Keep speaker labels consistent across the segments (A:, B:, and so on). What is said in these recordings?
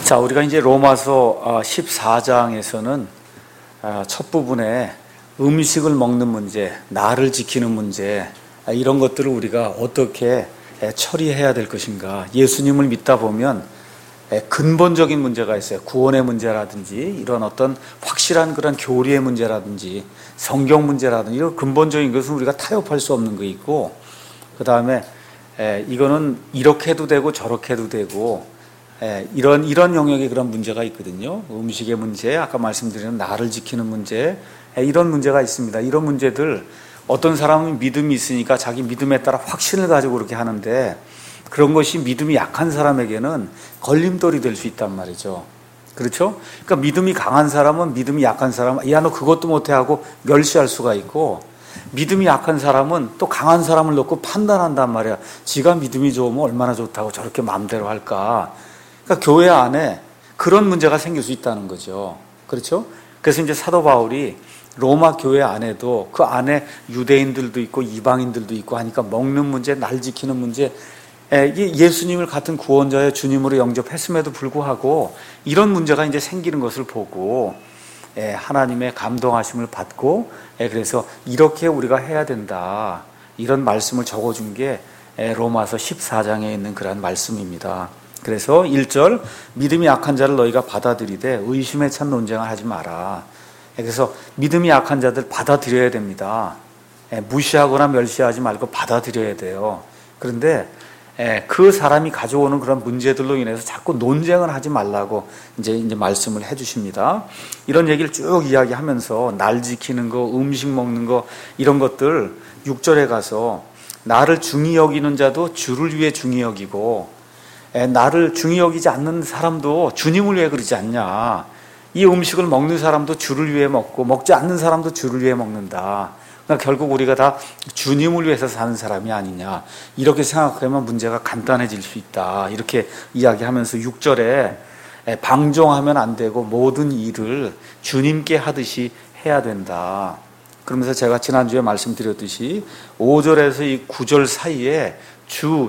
A: 자, 우리가 이제 로마서 14장에서는 첫 부분에 음식을 먹는 문제, 나를 지키는 문제, 이런 것들을 우리가 어떻게 처리해야 될 것인가. 예수님을 믿다 보면 근본적인 문제가 있어요. 구원의 문제라든지 이런 어떤 확실한 그런 교리의 문제라든지 성경 문제라든지 이런 근본적인 것은 우리가 타협할 수 없는 거 있고, 그 다음에 이거는 이렇게 해도 되고 저렇게 해도 되고, 이런 영역에 그런 문제가 있거든요. 음식의 문제, 아까 말씀드린 나를 지키는 문제, 이런 문제가 있습니다. 이런 문제들, 어떤 사람은 믿음이 있으니까 자기 믿음에 따라 확신을 가지고 그렇게 하는데, 그런 것이 믿음이 약한 사람에게는 걸림돌이 될 수 있단 말이죠. 그렇죠? 그러니까 믿음이 강한 사람은 믿음이 약한 사람은 야, 너 그것도 못해 하고 멸시할 수가 있고, 믿음이 약한 사람은 또 강한 사람을 놓고 판단한단 말이야. 지가 믿음이 좋으면 얼마나 좋다고 저렇게 마음대로 할까. 그러니까 교회 안에 그런 문제가 생길 수 있다는 거죠. 그렇죠? 그래서 이제 사도 바울이 로마 교회 안에도 그 안에 유대인들도 있고 이방인들도 있고 하니까 먹는 문제, 날 지키는 문제, 예수님을 같은 구원자의 주님으로 영접했음에도 불구하고 이런 문제가 이제 생기는 것을 보고 하나님의 감동하심을 받고, 그래서 이렇게 우리가 해야 된다, 이런 말씀을 적어준 게 로마서 14장에 있는 그런 말씀입니다. 그래서 1절, 믿음이 약한 자를 너희가 받아들이되 의심에 찬 논쟁을 하지 마라. 그래서 믿음이 약한 자들 받아들여야 됩니다. 무시하거나 멸시하지 말고 받아들여야 돼요. 그런데 그 사람이 가져오는 그런 문제들로 인해서 자꾸 논쟁을 하지 말라고 이제 말씀을 해주십니다. 이런 얘기를 쭉 이야기하면서 날 지키는 거, 음식 먹는 거, 이런 것들 6절에 가서 나를 중히 여기는 자도 주를 위해 중히 여기고, 나를 중히 여기지 않는 사람도 주님을 위해 그러지 않냐. 이 음식을 먹는 사람도 주를 위해 먹고 먹지 않는 사람도 주를 위해 먹는다. 그러니까 결국 우리가 다 주님을 위해서 사는 사람이 아니냐. 이렇게 생각하면 문제가 간단해질 수 있다. 이렇게 이야기하면서 6절에 방종하면 안 되고 모든 일을 주님께 하듯이 해야 된다. 그러면서 제가 지난주에 말씀드렸듯이 5절에서 이 9절 사이에 주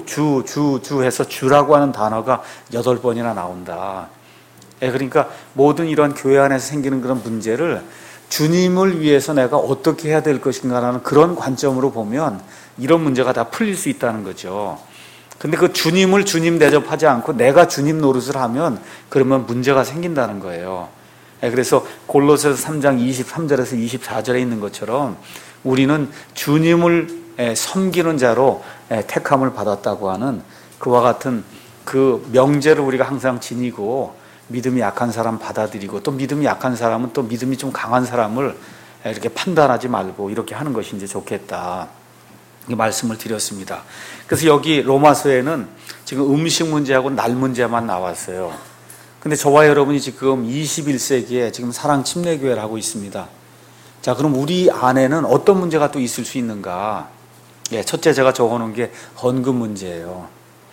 A: 해서 주라고 하는 단어가 8번이나 나온다. 그러니까 모든 이런 교회 안에서 생기는 그런 문제를 주님을 위해서 내가 어떻게 해야 될 것인가라는 그런 관점으로 보면 이런 문제가 다 풀릴 수 있다는 거죠. 근데 그 주님을 주님 대접하지 않고 내가 주님 노릇을 하면 그러면 문제가 생긴다는 거예요. 그래서 골로새서 3장 23절에서 24절에 있는 것처럼 우리는 주님을 섬기는 자로 택함을 받았다고 하는 그와 같은 그 명제를 우리가 항상 지니고, 믿음이 약한 사람 받아들이고, 또 믿음이 약한 사람은 또 믿음이 좀 강한 사람을 이렇게 판단하지 말고 이렇게 하는 것이 이제 좋겠다, 이 말씀을 드렸습니다. 그래서 여기 로마서에는 지금 음식 문제하고 날 문제만 나왔어요. 근데 저와 여러분이 지금 21세기에 지금 사랑 침례교회를 하고 있습니다. 자, 그럼 우리 안에는 어떤 문제가 또 있을 수 있는가? 첫째 제가 적어놓은 게 헌금 문제예요.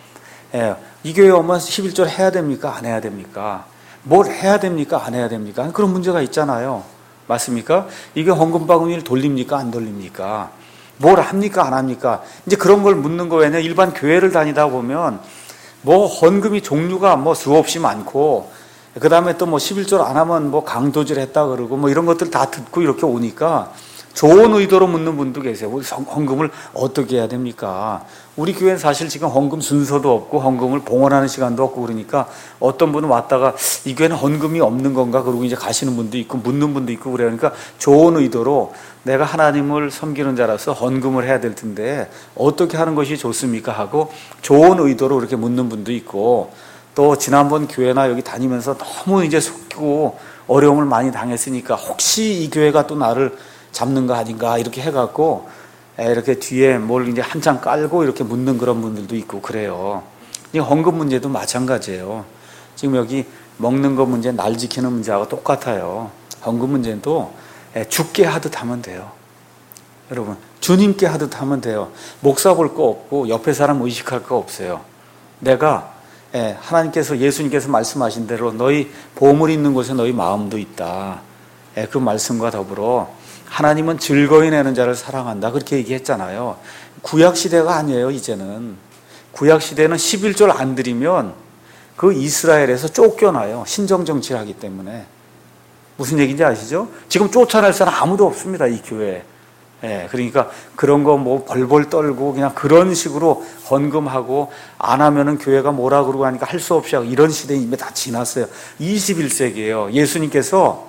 A: 이 교회 오면 11절 해야 됩니까? 안 해야 됩니까? 뭘 해야 됩니까? 안 해야 됩니까? 그런 문제가 있잖아요. 맞습니까? 이게 헌금 바구니를 돌립니까? 안 돌립니까? 뭘 합니까? 안 합니까? 이제 그런 걸 묻는 거예요. 일반 교회를 다니다 보면 뭐 헌금이 종류가 뭐 수없이 많고, 그 다음에 또 뭐 11절 안 하면 뭐 강도질 했다 그러고 뭐 이런 것들 다 듣고 이렇게 오니까 좋은 의도로 묻는 분도 계세요. 우리 헌금을 어떻게 해야 됩니까? 우리 교회는 사실 지금 헌금 순서도 없고 헌금을 봉헌하는 시간도 없고 그러니까 어떤 분은 왔다가 이 교회는 헌금이 없는 건가? 그러고 이제 가시는 분도 있고 묻는 분도 있고 그래요. 그러니까 좋은 의도로 내가 하나님을 섬기는 자라서 헌금을 해야 될 텐데 어떻게 하는 것이 좋습니까? 하고 좋은 의도로 이렇게 묻는 분도 있고, 또 지난번 교회나 여기 다니면서 너무 이제 속고 어려움을 많이 당했으니까 혹시 이 교회가 또 나를 잡는 거 아닌가 이렇게 해갖고 이렇게 뒤에 뭘 이제 한장 깔고 이렇게 묻는 그런 분들도 있고 그래요. 이 헌금 문제도 마찬가지예요. 지금 여기 먹는 거 문제, 날 지키는 문제하고 똑같아요. 헌금 문제도 주께 하듯 하면 돼요. 여러분, 주님께 하듯 하면 돼요. 목사 볼 거 없고 옆에 사람 의식할 거 없어요. 내가 하나님께서, 예수님께서 말씀하신 대로 너희 보물 있는 곳에 너희 마음도 있다. 그 말씀과 더불어 하나님은 즐거이 내는 자를 사랑한다, 그렇게 얘기했잖아요. 구약시대가 아니에요. 이제는 구약시대는 11절 안 드리면 그 이스라엘에서 쫓겨나요. 신정정치를 하기 때문에. 무슨 얘기인지 아시죠? 지금 쫓아낼 사람 아무도 없습니다, 이 교회에. 예, 그러니까 그런 거 뭐 벌벌 떨고 그냥 그런 식으로 헌금하고 안 하면은 교회가 뭐라 그러고 하니까 할 수 없이 하고 이런 시대에 이미 다 지났어요. 21세기예요. 예수님께서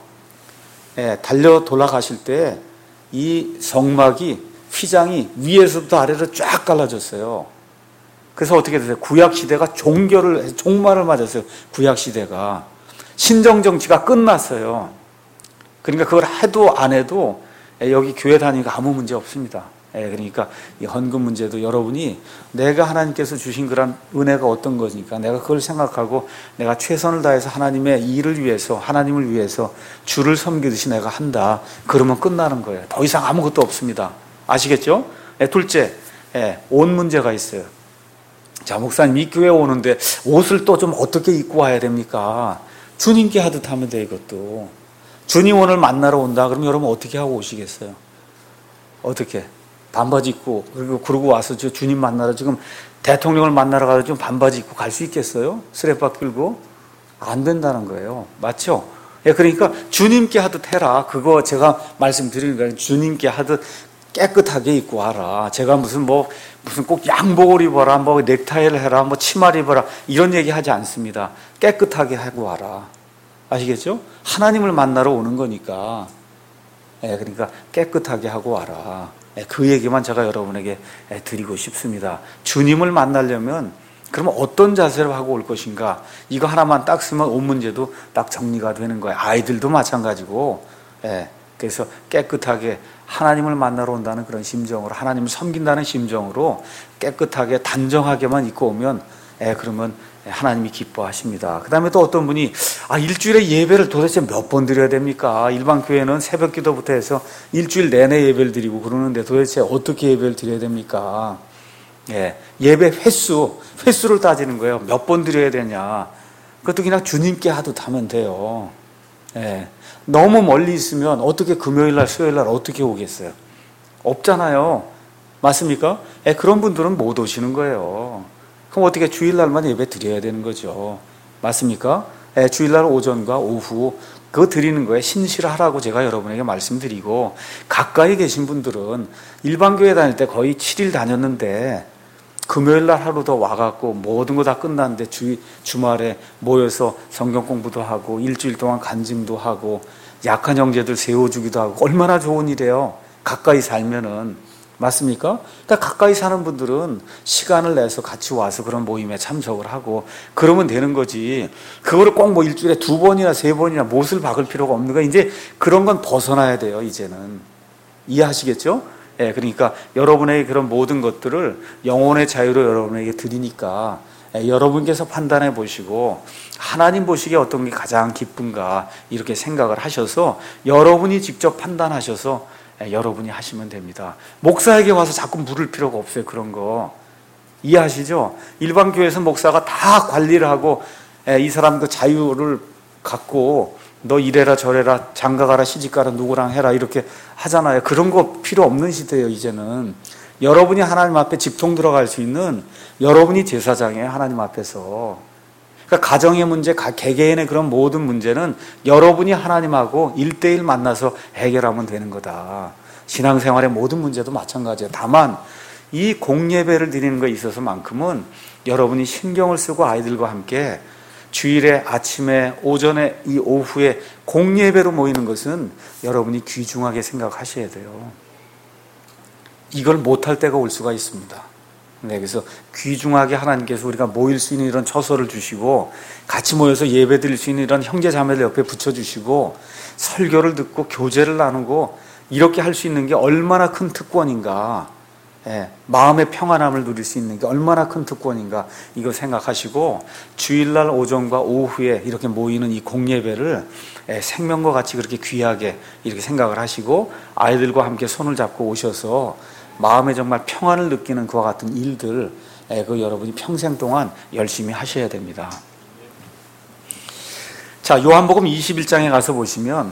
A: 달려 돌아가실 때 이 성막이 휘장이 위에서부터 아래로 쫙 갈라졌어요. 그래서 어떻게 됐어요? 구약 시대가 종말을 맞았어요. 구약 시대가 신정 정치가 끝났어요. 그러니까 그걸 해도 안 해도 여기 교회 다니니까 아무 문제 없습니다. 그러니까 이 헌금 문제도 여러분이 내가 하나님께서 주신 그런 은혜가 어떤 거니까 내가 그걸 생각하고 내가 최선을 다해서 하나님의 일을 위해서 하나님을 위해서 주를 섬기듯이 내가 한다. 그러면 끝나는 거예요. 더 이상 아무것도 없습니다. 아시겠죠? 둘째, 옷 문제가 있어요. 자, 목사님 이 교회 오는데 옷을 또 좀 어떻게 입고 와야 됩니까? 주님께 하듯 하면 돼. 이것도 주님 오늘 만나러 온다 그러면 여러분 어떻게 하고 오시겠어요? 어떻게? 반바지 입고 그러고 와서 주님 만나러 지금 대통령을 만나러 가서 좀 반바지 입고 갈 수 있겠어요? 스레빠 끌고? 안 된다는 거예요. 맞죠? 그러니까 주님께 하듯 해라. 그거 제가 말씀드리는 거예요. 주님께 하듯 깨끗하게 입고 와라. 제가 무슨 꼭 양복을 입어라, 뭐 넥타이를 해라, 뭐 치마를 입어라 이런 얘기 하지 않습니다. 깨끗하게 하고 와라. 아시겠죠? 하나님을 만나러 오는 거니까. 그러니까 깨끗하게 하고 와라. 그 얘기만 제가 여러분에게 드리고 싶습니다. 주님을 만나려면 그러면 어떤 자세로 하고 올 것인가? 이거 하나만 딱 쓰면 옷 문제도 딱 정리가 되는 거예요. 아이들도 마찬가지고. 그래서 깨끗하게 하나님을 만나러 온다는 그런 심정으로 하나님을 섬긴다는 심정으로 깨끗하게 단정하게만 입고 오면 그러면 하나님이 기뻐하십니다. 그 다음에 또 어떤 분이 일주일에 예배를 도대체 몇 번 드려야 됩니까? 일반 교회는 새벽 기도부터 해서 일주일 내내 예배를 드리고 그러는데 도대체 어떻게 예배를 드려야 됩니까? 예배 횟수를 따지는 거예요. 몇 번 드려야 되냐? 그것도 그냥 주님께 하듯 하면 돼요. 너무 멀리 있으면 어떻게 금요일날 수요일날 어떻게 오겠어요? 없잖아요. 맞습니까? 그런 분들은 못 오시는 거예요. 그럼 어떻게 주일날만 예배 드려야 되는 거죠. 맞습니까? 주일날 오전과 오후 그거 드리는 거에 신실하라고 제가 여러분에게 말씀드리고 가까이 계신 분들은 일반 교회 다닐 때 거의 7일 다녔는데 금요일날 하루 더 와갖고 모든 거 다 끝났는데 주말에 모여서 성경 공부도 하고 일주일 동안 간증도 하고 약한 형제들 세워주기도 하고 얼마나 좋은 일이에요. 가까이 살면은. 맞습니까? 그러니까 가까이 사는 분들은 시간을 내서 같이 와서 그런 모임에 참석을 하고 그러면 되는 거지. 그거를 꼭 일주일에 2번이나 3번이나 못을 박을 필요가 없는 거야. 이제 그런 건 벗어나야 돼요, 이제는. 이해하시겠죠? 그러니까 여러분의 그런 모든 것들을 영혼의 자유로 여러분에게 드리니까 여러분께서 판단해 보시고 하나님 보시기에 어떤 게 가장 기쁜가 이렇게 생각을 하셔서 여러분이 직접 판단하셔서 여러분이 하시면 됩니다. 목사에게 와서 자꾸 물을 필요가 없어요. 그런 거 이해하시죠? 일반 교회에서 목사가 다 관리를 하고 이 사람도 자유를 갖고 너 이래라 저래라 장가가라 시집가라 누구랑 해라 이렇게 하잖아요. 그런 거 필요 없는 시대예요. 이제는 여러분이 하나님 앞에 집통 들어갈 수 있는 여러분이 제사장이에요. 하나님 앞에서. 그러니까 가정의 문제, 개개인의 그런 모든 문제는 여러분이 하나님하고 1대1 만나서 해결하면 되는 거다. 신앙생활의 모든 문제도 마찬가지예요. 다만 이 공예배를 드리는 것에 있어서만큼은 여러분이 신경을 쓰고 아이들과 함께 주일에 아침에 오전에 이 오후에 공예배로 모이는 것은 여러분이 귀중하게 생각하셔야 돼요. 이걸 못할 때가 올 수가 있습니다. 그래서 귀중하게 하나님께서 우리가 모일 수 있는 이런 처소를 주시고 같이 모여서 예배 드릴 수 있는 이런 형제 자매들 옆에 붙여주시고 설교를 듣고 교제를 나누고 이렇게 할 수 있는 게 얼마나 큰 특권인가. 마음의 평안함을 누릴 수 있는 게 얼마나 큰 특권인가 이거 생각하시고 주일날 오전과 오후에 이렇게 모이는 이 공예배를 생명과 같이 그렇게 귀하게 이렇게 생각을 하시고 아이들과 함께 손을 잡고 오셔서 마음에 정말 평안을 느끼는 그와 같은 일들 그 여러분이 평생 동안 열심히 하셔야 됩니다. 자, 요한복음 21장에 가서 보시면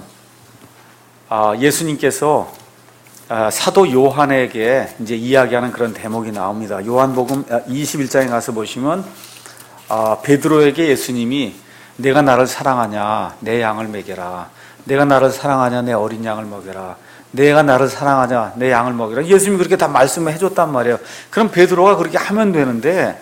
A: 예수님께서 사도 요한에게 이제 이야기하는 그런 대목이 나옵니다. 요한복음 21장에 가서 보시면 베드로에게 예수님이 내가 나를 사랑하냐 내 양을 먹여라, 내가 나를 사랑하냐 내 어린 양을 먹여라, 내가 나를 사랑하냐 내 양을 먹여라, 예수님이 그렇게 다 말씀을 해줬단 말이에요. 그럼 베드로가 그렇게 하면 되는데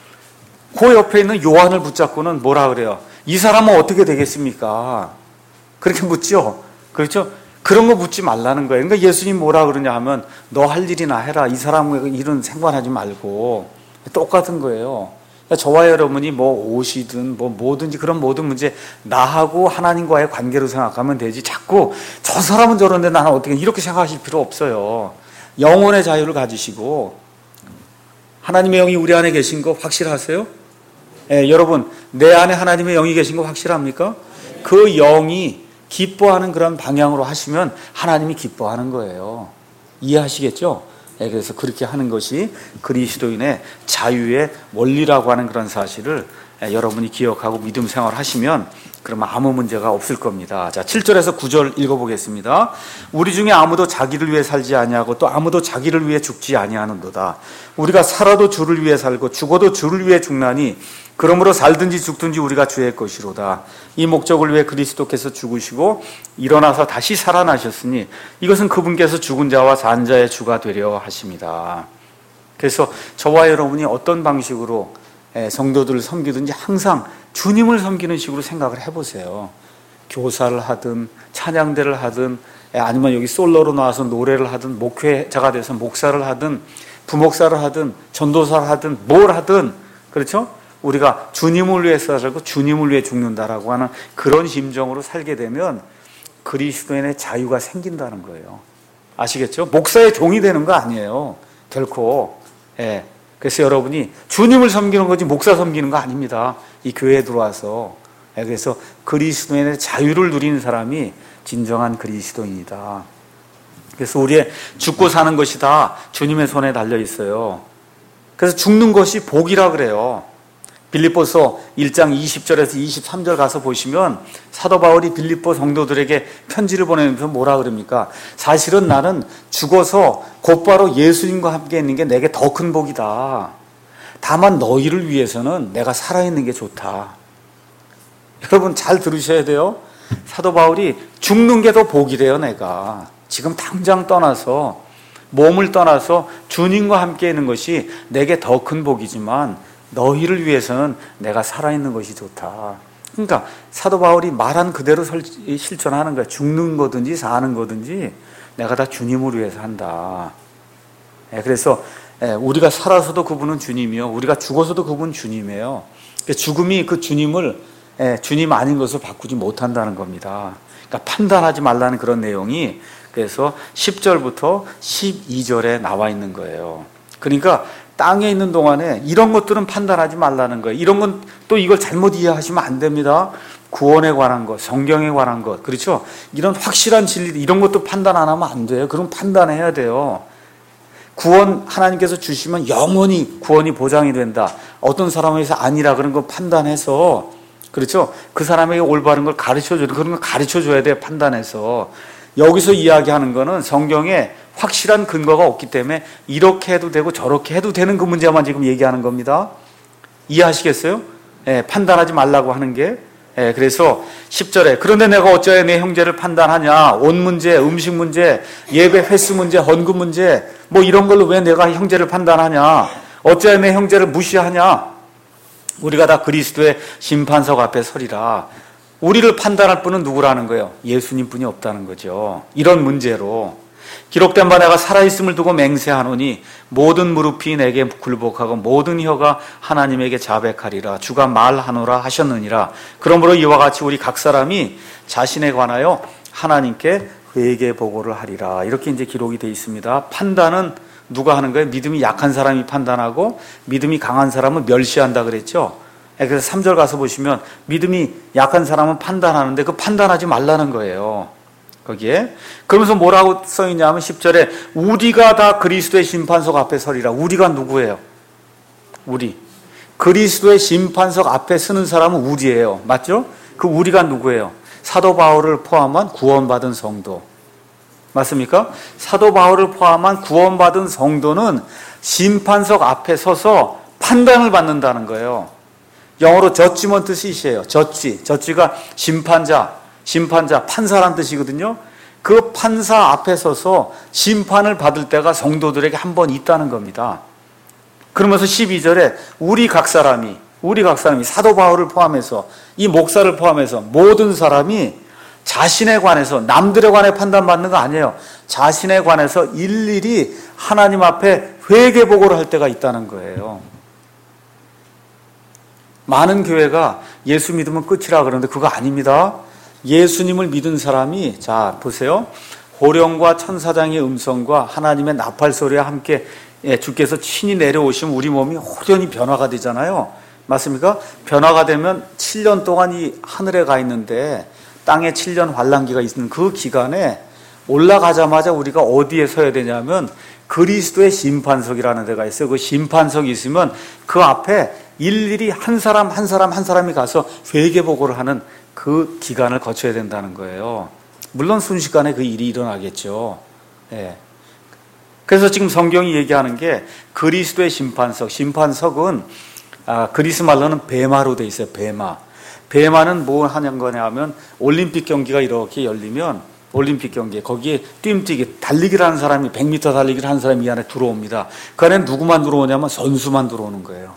A: 그 옆에 있는 요한을 붙잡고는 뭐라 그래요? 이 사람은 어떻게 되겠습니까? 그렇게 묻죠. 그렇죠? 그런 거 묻지 말라는 거예요. 그러니까 예수님 뭐라 그러냐 하면 너 할 일이나 해라, 이 사람의 일은 상관하지 말고. 똑같은 거예요. 그러니까 저와 여러분이 뭐 옷이든 뭐 뭐든지 그런 모든 문제 나하고 하나님과의 관계로 생각하면 되지, 자꾸 저 사람은 저런데 나는 어떻게, 이렇게 생각하실 필요 없어요. 영혼의 자유를 가지시고 하나님의 영이 우리 안에 계신 거 확실하세요? 여러분 내 안에 하나님의 영이 계신 거 확실합니까? 그 영이 기뻐하는 그런 방향으로 하시면 하나님이 기뻐하는 거예요. 이해하시겠죠? 그래서 그렇게 하는 것이 그리스도인의 자유의 원리라고 하는 그런 사실을 여러분이 기억하고 믿음 생활을 하시면 그러면 아무 문제가 없을 겁니다. 자, 7절에서 9절 읽어보겠습니다. 우리 중에 아무도 자기를 위해 살지 아니하고 또 아무도 자기를 위해 죽지 아니하는도다. 우리가 살아도 주를 위해 살고 죽어도 주를 위해 죽나니 그러므로 살든지 죽든지 우리가 주의 것이로다. 이 목적을 위해 그리스도께서 죽으시고 일어나서 다시 살아나셨으니 이것은 그분께서 죽은 자와 산 자의 주가 되려 하십니다. 그래서 저와 여러분이 어떤 방식으로 성도들을 섬기든지 항상 주님을 섬기는 식으로 생각을 해보세요. 교사를 하든 찬양대를 하든 아니면 여기 솔로로 나와서 노래를 하든 목회자가 돼서 목사를 하든 부목사를 하든 전도사를 하든 뭘 하든, 그렇죠? 우리가 주님을 위해서 살고 주님을 위해 죽는다라고 하는 그런 심정으로 살게 되면 그리스도인의 자유가 생긴다는 거예요. 아시겠죠? 목사의 종이 되는 거 아니에요, 결코. 그래서 여러분이 주님을 섬기는 거지 목사 섬기는 거 아닙니다. 이 교회에 들어와서. 그래서 그리스도인의 자유를 누리는 사람이 진정한 그리스도인이다. 그래서 우리의 죽고 사는 것이 다 주님의 손에 달려 있어요. 그래서 죽는 것이 복이라 그래요. 빌립보서 1장 20절에서 23절 가서 보시면 사도 바울이 빌립보 성도들에게 편지를 보내면서 뭐라 그럽니까? 사실은 나는 죽어서 곧바로 예수님과 함께 있는 게 내게 더 큰 복이다. 다만 너희를 위해서는 내가 살아있는 게 좋다. 여러분 잘 들으셔야 돼요. 사도 바울이 죽는 게 더 복이래요. 내가 지금 당장 떠나서 몸을 떠나서 주님과 함께 있는 것이 내게 더 큰 복이지만 너희를 위해서는 내가 살아있는 것이 좋다. 그러니까 사도 바울이 말한 그대로 실천하는 거야. 죽는 거든지 사는 거든지 내가 다 주님을 위해서 한다. 그래서 우리가 살아서도 그분은 주님이요, 우리가 죽어서도 그분은 주님이에요. 죽음이 그 주님을 주님 아닌 것을 바꾸지 못한다는 겁니다. 그러니까 판단하지 말라는 그런 내용이 그래서 10절부터 12절에 나와 있는 거예요. 그러니까 땅에 있는 동안에 이런 것들은 판단하지 말라는 거예요. 이런 건 또 이걸 잘못 이해하시면 안 됩니다. 구원에 관한 것, 성경에 관한 것, 그렇죠? 이런 확실한 진리, 이런 것도 판단 안 하면 안 돼요. 그럼 판단해야 돼요. 구원 하나님께서 주시면 영원히 구원이 보장이 된다. 어떤 사람에서 아니라 그런 거 판단해서, 그렇죠? 그 사람에게 올바른 걸 가르쳐줘야 돼. 그런 걸 가르쳐줘야 돼요. 판단해서. 여기서 이야기하는 거는 성경에 확실한 근거가 없기 때문에 이렇게 해도 되고 저렇게 해도 되는 그 문제만 지금 얘기하는 겁니다. 이해하시겠어요? 판단하지 말라고 하는 게. 그래서 10절에 그런데 내가 어찌하여 내 형제를 판단하냐? 옷 문제, 음식 문제, 예배 횟수 문제, 헌금 문제 뭐 이런 걸로 왜 내가 형제를 판단하냐? 어찌하여 내 형제를 무시하냐? 우리가 다 그리스도의 심판석 앞에 서리라. 우리를 판단할 분은 누구라는 거예요? 예수님 뿐이 없다는 거죠. 이런 문제로 기록된 바 내가 살아있음을 두고 맹세하노니 모든 무릎이 내게 굴복하고 모든 혀가 하나님에게 자백하리라. 주가 말하노라 하셨느니라. 그러므로 이와 같이 우리 각 사람이 자신에 관하여 하나님께 회개 보고를 하리라. 이렇게 이제 기록이 되어 있습니다. 판단은 누가 하는 거예요? 믿음이 약한 사람이 판단하고 믿음이 강한 사람은 멸시한다 그랬죠. 그래서 3절 가서 보시면 믿음이 약한 사람은 판단하는데 그 판단하지 말라는 거예요. 거기에. 그러면서 뭐라고 써있냐면 10절에 우리가 다 그리스도의 심판석 앞에 서리라. 우리가 누구예요? 우리. 그리스도의 심판석 앞에 서는 사람은 우리예요. 맞죠? 그 우리가 누구예요? 사도 바울을 포함한 구원받은 성도. 맞습니까? 사도 바울을 포함한 구원받은 성도는 심판석 앞에 서서 판단을 받는다는 거예요. 영어로 저지먼트 시시예요. 저지가 심판자, 판사란 뜻이거든요. 그 판사 앞에 서서 심판을 받을 때가 성도들에게 한 번 있다는 겁니다. 그러면서 12절에 우리 각 사람이 사도 바울을 포함해서 이 목사를 포함해서 모든 사람이 자신에 관해서 남들에 관해 판단받는 거 아니에요. 자신에 관해서 일일이 하나님 앞에 회개보고를 할 때가 있다는 거예요. 많은 교회가 예수 믿으면 끝이라 그러는데 그거 아닙니다. 예수님을 믿은 사람이, 자 보세요, 호령과 천사장의 음성과 하나님의 나팔 소리와 함께 주께서 친히 내려오시면 우리 몸이 호련히 변화가 되잖아요. 맞습니까? 변화가 되면 7년 동안 이 하늘에 가 있는데 땅에 7년 환란기가 있는 그 기간에 올라가자마자 우리가 어디에 서야 되냐면 그리스도의 심판석이라는 데가 있어요. 그 심판석이 있으면 그 앞에 일일이 한 사람이 가서 회개보고를 하는 그 기간을 거쳐야 된다는 거예요. 물론 순식간에 그 일이 일어나겠죠. 예. 그래서 지금 성경이 얘기하는 게 그리스도의 심판석은 그리스 말로는 베마로 돼 있어요. 베마는 뭐 하는 거냐 하면 올림픽 경기가 이렇게 열리면 올림픽 경기에 거기에 뛰기 달리기를 하는 사람이 100m 달리기를 하는 사람이 이 안에 들어옵니다. 그 안에 누구만 들어오냐면 선수만 들어오는 거예요.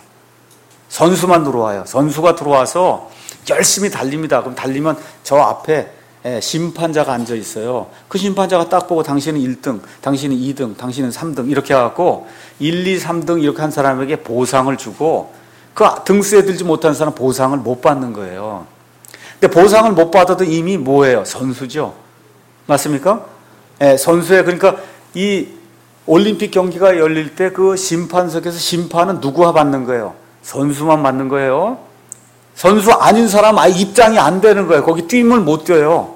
A: 선수만 들어와요. 선수가 들어와서 열심히 달립니다. 그럼 달리면 저 앞에 심판자가 앉아 있어요. 그 심판자가 딱 보고 당신은 1등, 당신은 2등, 당신은 3등 이렇게 해갖고 1, 2, 3등 이렇게 한 사람에게 보상을 주고 그 등수에 들지 못한 사람은 보상을 못 받는 거예요. 근데 보상을 못 받아도 이미 뭐예요? 선수죠. 맞습니까? 선수예요. 그러니까 이 올림픽 경기가 열릴 때 그 심판석에서 심판은 누구와 받는 거예요? 선수만 받는 거예요. 선수 아닌 사람 아예 입장이 안 되는 거예요. 거기 뛰임을 못 뛰어요.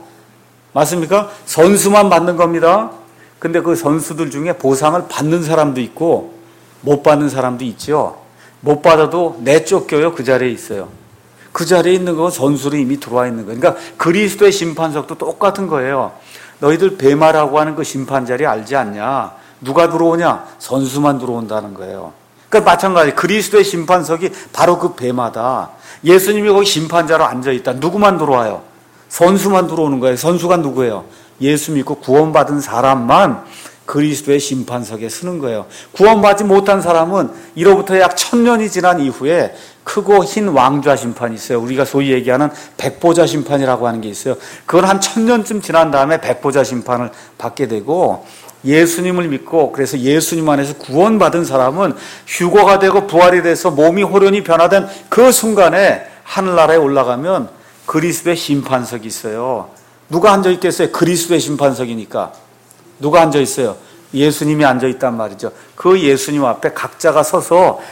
A: 맞습니까? 선수만 받는 겁니다. 근데 그 선수들 중에 보상을 받는 사람도 있고 못 받는 사람도 있죠. 못 받아도 내쫓겨요. 그 자리에 있어요. 그 자리에 있는 건 선수로 이미 들어와 있는 거예요. 그러니까 그리스도의 심판석도 똑같은 거예요. 너희들 베마라고 하는 그 심판 자리 알지 않냐? 누가 들어오냐? 선수만 들어온다는 거예요. 그러니까 마찬가지 그리스도의 심판석이 바로 그 베마다. 예수님이 거기 심판자로 앉아있다. 누구만 들어와요? 선수만 들어오는 거예요. 선수가 누구예요? 예수 믿고 구원받은 사람만 그리스도의 심판석에 서는 거예요. 구원받지 못한 사람은 이로부터 약 1000년이 지난 이후에 크고 흰 왕좌 심판이 있어요. 우리가 소위 얘기하는 백보자 심판이라고 하는 게 있어요. 그건 한 1000년쯤 지난 다음에 백보자 심판을 받게 되고 예수님을 믿고 그래서 예수님 안에서 구원받은 사람은 휴거가 되고 부활이 돼서 몸이 호련히 변화된 그 순간에 하늘나라에 올라가면 그리스도의 심판석이 있어요. 누가 앉아있겠어요? 그리스도의 심판석이니까. 누가 앉아있어요? 예수님이 앉아있단 말이죠. 그 예수님 앞에 각자가 서서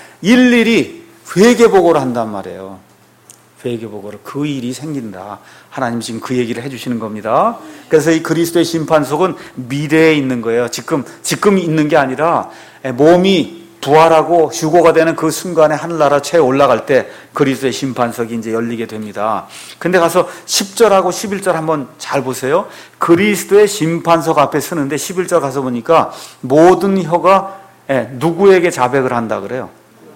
A: 일일이 회개보고를 한단 말이에요. 회개보고를. 그 일이 생긴다. 하나님 지금 그 얘기를 해주시는 겁니다. 그래서 이 그리스도의 심판석은 미래에 있는 거예요. 지금 있는 게 아니라 몸이 부활하고 휴거가 되는 그 순간에 하늘나라 최에 올라갈 때 그리스도의 심판석이 이제 열리게 됩니다. 근데 가서 10절하고 11절 한번 잘 보세요. 그리스도의 심판석 앞에 서는데 11절 가서 보니까 모든 혀가 누구에게 자백을 한다 그래요.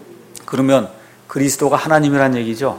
A: 그러면 그리스도가 하나님이란 얘기죠.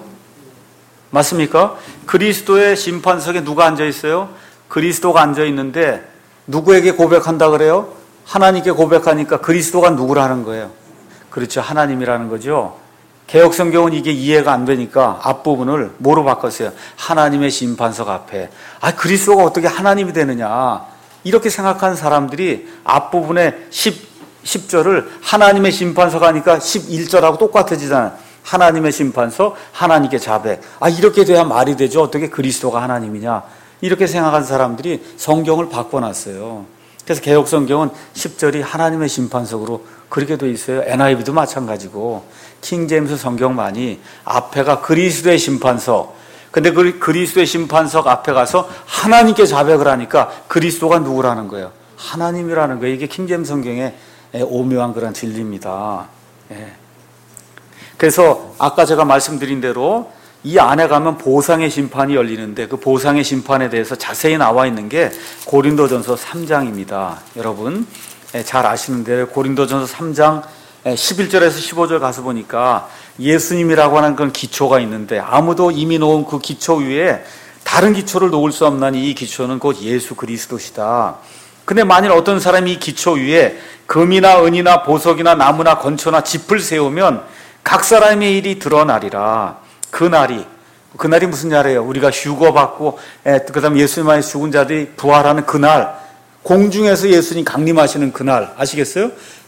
A: 맞습니까? 그리스도의 심판석에 누가 앉아 있어요? 그리스도가 앉아 있는데 누구에게 고백한다 그래요? 하나님께 고백하니까 그리스도가 누구라는 거예요? 그렇죠. 하나님이라는 거죠. 개역성경은 이게 이해가 안 되니까 앞부분을 뭐로 바꿨어요? 하나님의 심판석 앞에. 그리스도가 어떻게 하나님이 되느냐. 이렇게 생각하는 사람들이 앞부분에 10절을 하나님의 심판석 하니까 11절하고 똑같아지잖아요. 하나님의 심판석, 하나님께 자백. 이렇게 돼야 말이 되죠. 어떻게 그리스도가 하나님이냐. 이렇게 생각하는 사람들이 성경을 바꿔놨어요. 그래서 개역성경은 10절이 하나님의 심판석으로 그렇게 돼 있어요. NIV도 마찬가지고 킹제임스 성경만이 앞에가 그리스도의 심판석. 근데 그 그리스도의 심판석 앞에 가서 하나님께 자백을 하니까 그리스도가 누구라는 거예요? 하나님이라는 거예요. 이게 킹제임스 성경의 오묘한 그런 진리입니다. 그래서 아까 제가 말씀드린 대로 이 안에 가면 보상의 심판이 열리는데 그 보상의 심판에 대해서 자세히 나와 있는 게 고린도전서 3장입니다. 여러분 잘 아시는 대로 고린도전서 3장 11절에서 15절 가서 보니까 예수님이라고 하는 그런 기초가 있는데 아무도 이미 놓은 그 기초 위에 다른 기초를 놓을 수 없나니 이 기초는 곧 예수 그리스도시다. 근데 만일 어떤 사람이 이 기초 위에 금이나 은이나 보석이나 나무나 건초나 짚을 세우면 각 사람의 일이 드러나리라. 그날이 무슨 날이에요? 우리가 휴거받고 그 다음에 예수님 안에 죽은 자들이 부활하는 그날, 공중에서 예수님 강림하시는 그날 아시겠어요?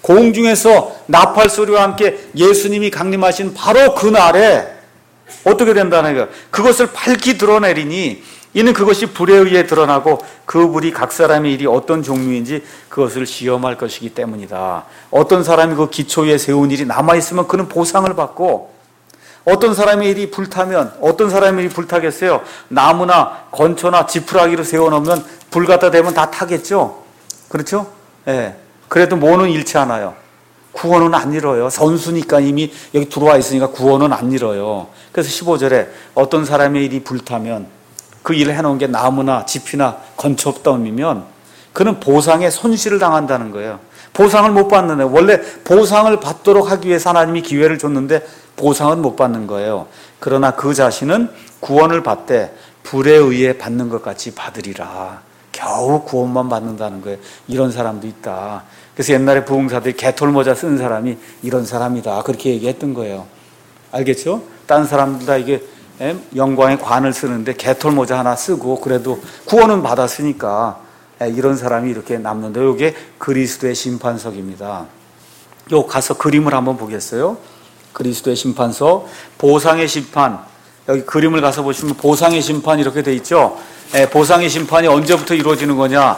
A: 공중에서 나팔 소리와 함께 예수님이 강림하신 바로 그날에 어떻게 된다는 거예요? 그것을 밝히 드러내리니 이는 그것이 불에 의해 드러나고 그 불이 각 사람의 일이 어떤 종류인지 그것을 시험할 것이기 때문이다. 어떤 사람이 그 기초 위에 세운 일이 남아있으면 그는 보상을 받고, 어떤 사람의 일이 불타면 어떤 사람의 일이 불타겠어요? 나무나 건초나 지푸라기로 세워놓으면 불 갖다 대면 다 타겠죠? 그렇죠? 예. 그래도 뭐는 잃지 않아요. 구원은 안 잃어요. 선수니까 이미 여기 들어와 있으니까 구원은 안 잃어요. 그래서 15절에 어떤 사람의 일이 불타면 그 일을 해놓은 게 나무나 짚이나 건초더미면 그는 보상에 손실을 당한다는 거예요. 보상을 못 받는 거예요. 원래 보상을 받도록 하기 위해서 하나님이 기회를 줬는데 보상은 못 받는 거예요. 그러나 그 자신은 구원을 받되 불에 의해 받는 것 같이 받으리라. 겨우 구원만 받는다는 거예요. 이런 사람도 있다. 그래서 옛날에 부흥사들이 개털모자 쓴 사람이 이런 사람이다. 그렇게 얘기했던 거예요. 알겠죠? 다른 사람들 다 이게 영광의 관을 쓰는데 개털모자 하나 쓰고 그래도 구원은 받았으니까 이런 사람이 이렇게 남는데 이게 그리스도의 심판석입니다. 요 가서 그림을 한번 보겠어요? 그리스도의 심판석, 보상의 심판. 여기 그림을 가서 보시면 보상의 심판 이렇게 돼 있죠? 보상의 심판이 언제부터 이루어지는 거냐?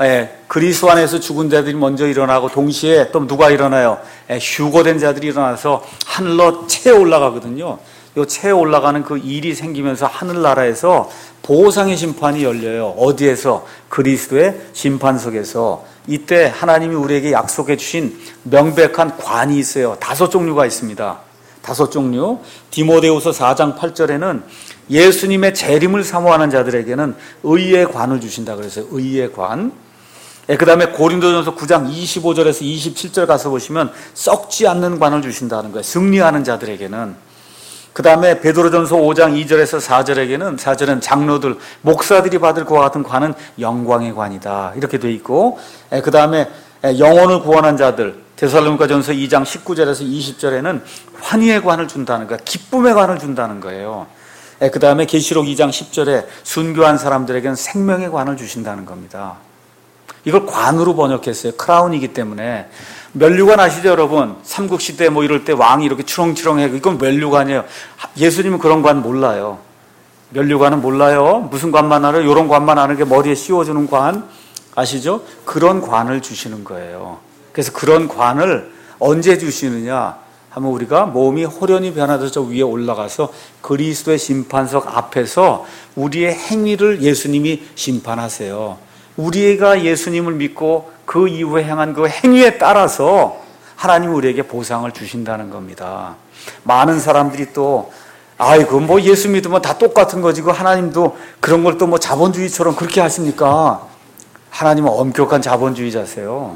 A: 그리스도 안에서 죽은 자들이 먼저 일어나고 동시에 또 누가 일어나요? 휴거된 자들이 일어나서 하늘로 채 올라가거든요. 요 채에 올라가는 그 일이 생기면서 하늘나라에서 보상의 심판이 열려요. 어디에서? 그리스도의 심판석에서. 이때 하나님이 우리에게 약속해 주신 명백한 관이 있어요. 5종류가 있습니다. 5종류. 디모데후서 4장 8절에는 예수님의 재림을 사모하는 자들에게는 의의 관을 주신다 그랬어요. 의의 관. 그 다음에 고린도전서 9장 25절에서 27절 가서 보시면 썩지 않는 관을 주신다는 거예요. 승리하는 자들에게는. 그 다음에 베드로전서 5장 2절에서 4절은 장로들, 목사들이 받을 그와 같은 관은 영광의 관이다. 이렇게 돼 있고, 그 다음에 영혼을 구원한 자들, 데살로니가전서 2장 19절에서 20절에는 환희의 관을 준다는 거예요. 기쁨의 관을 준다는 거예요. 그 다음에 계시록 2장 10절에 순교한 사람들에게는 생명의 관을 주신다는 겁니다. 이걸 관으로 번역했어요. 크라운이기 때문에. 면류관 아시죠, 여러분? 삼국시대 뭐 이럴 때 왕이 이렇게 추렁추렁해. 이건 면류관이에요. 예수님은 그런 관 몰라요. 면류관은 몰라요. 무슨 관만 알아요? 이런 관만 아는 게 머리에 씌워주는 관 아시죠? 그런 관을 주시는 거예요. 그래서 그런 관을 언제 주시느냐 하면 우리가 몸이 호련히 변화돼서 저 위에 올라가서 그리스도의 심판석 앞에서 우리의 행위를 예수님이 심판하세요. 우리가 예수님을 믿고 그 이후에 행한 그 행위에 따라서 하나님이 우리에게 보상을 주신다는 겁니다. 많은 사람들이 또 아이고 뭐 예수 믿으면 다 똑같은 거지 그 하나님도 그런 걸 또 뭐 자본주의처럼 그렇게 하십니까? 하나님은 엄격한 자본주의자세요.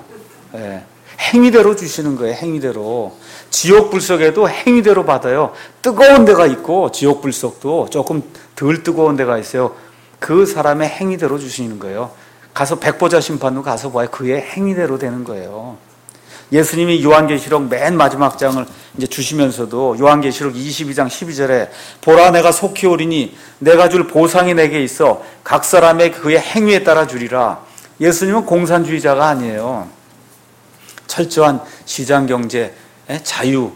A: 행위대로 주시는 거예요. 행위대로. 지옥 불석에도 행위대로 받아요. 뜨거운 데가 있고 지옥 불석도 조금 덜 뜨거운 데가 있어요. 그 사람의 행위대로 주시는 거예요. 가서 백보자 심판으로 가서 봐야 그의 행위대로 되는 거예요. 예수님이 요한계시록 맨 마지막 장을 이제 주시면서도 요한계시록 22장 12절에 보라 내가 속히 오리니 내가 줄 보상이 내게 있어 각 사람의 그의 행위에 따라 주리라. 예수님은 공산주의자가 아니에요. 철저한 시장경제, 자유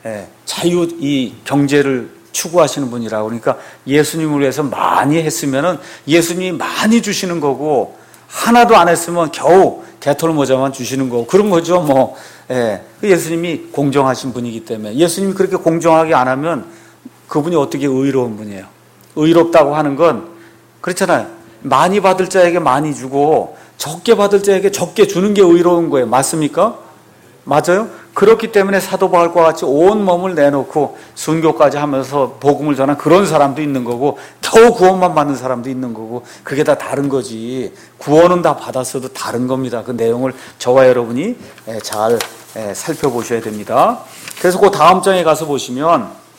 A: 이 경제를 추구하시는 분이라고. 그러니까 예수님을 위해서 많이 했으면은 예수님이 많이 주시는 거고 하나도 안 했으면 겨우 개털모자만 주시는 거고 그런 거죠. 뭐 예수님이 공정하신 분이기 때문에. 예수님이 그렇게 공정하게 안 하면 그분이 어떻게 의로운 분이에요? 의롭다고 하는 건 그렇잖아요. 많이 받을 자에게 많이 주고 적게 받을 자에게 적게 주는 게 의로운 거예요. 맞습니까? 맞아요? 그렇기 때문에 사도 바울과 같이 온 몸을 내놓고 순교까지 하면서 복음을 전한 그런 사람도 있는 거고 겨우 구원만 받는 사람도 있는 거고 그게 다 다른 거지. 구원은 다 받았어도 다른 겁니다. 그 내용을 저와 여러분이 잘 살펴보셔야 됩니다. 그래서 그 다음 장에 가서 보시면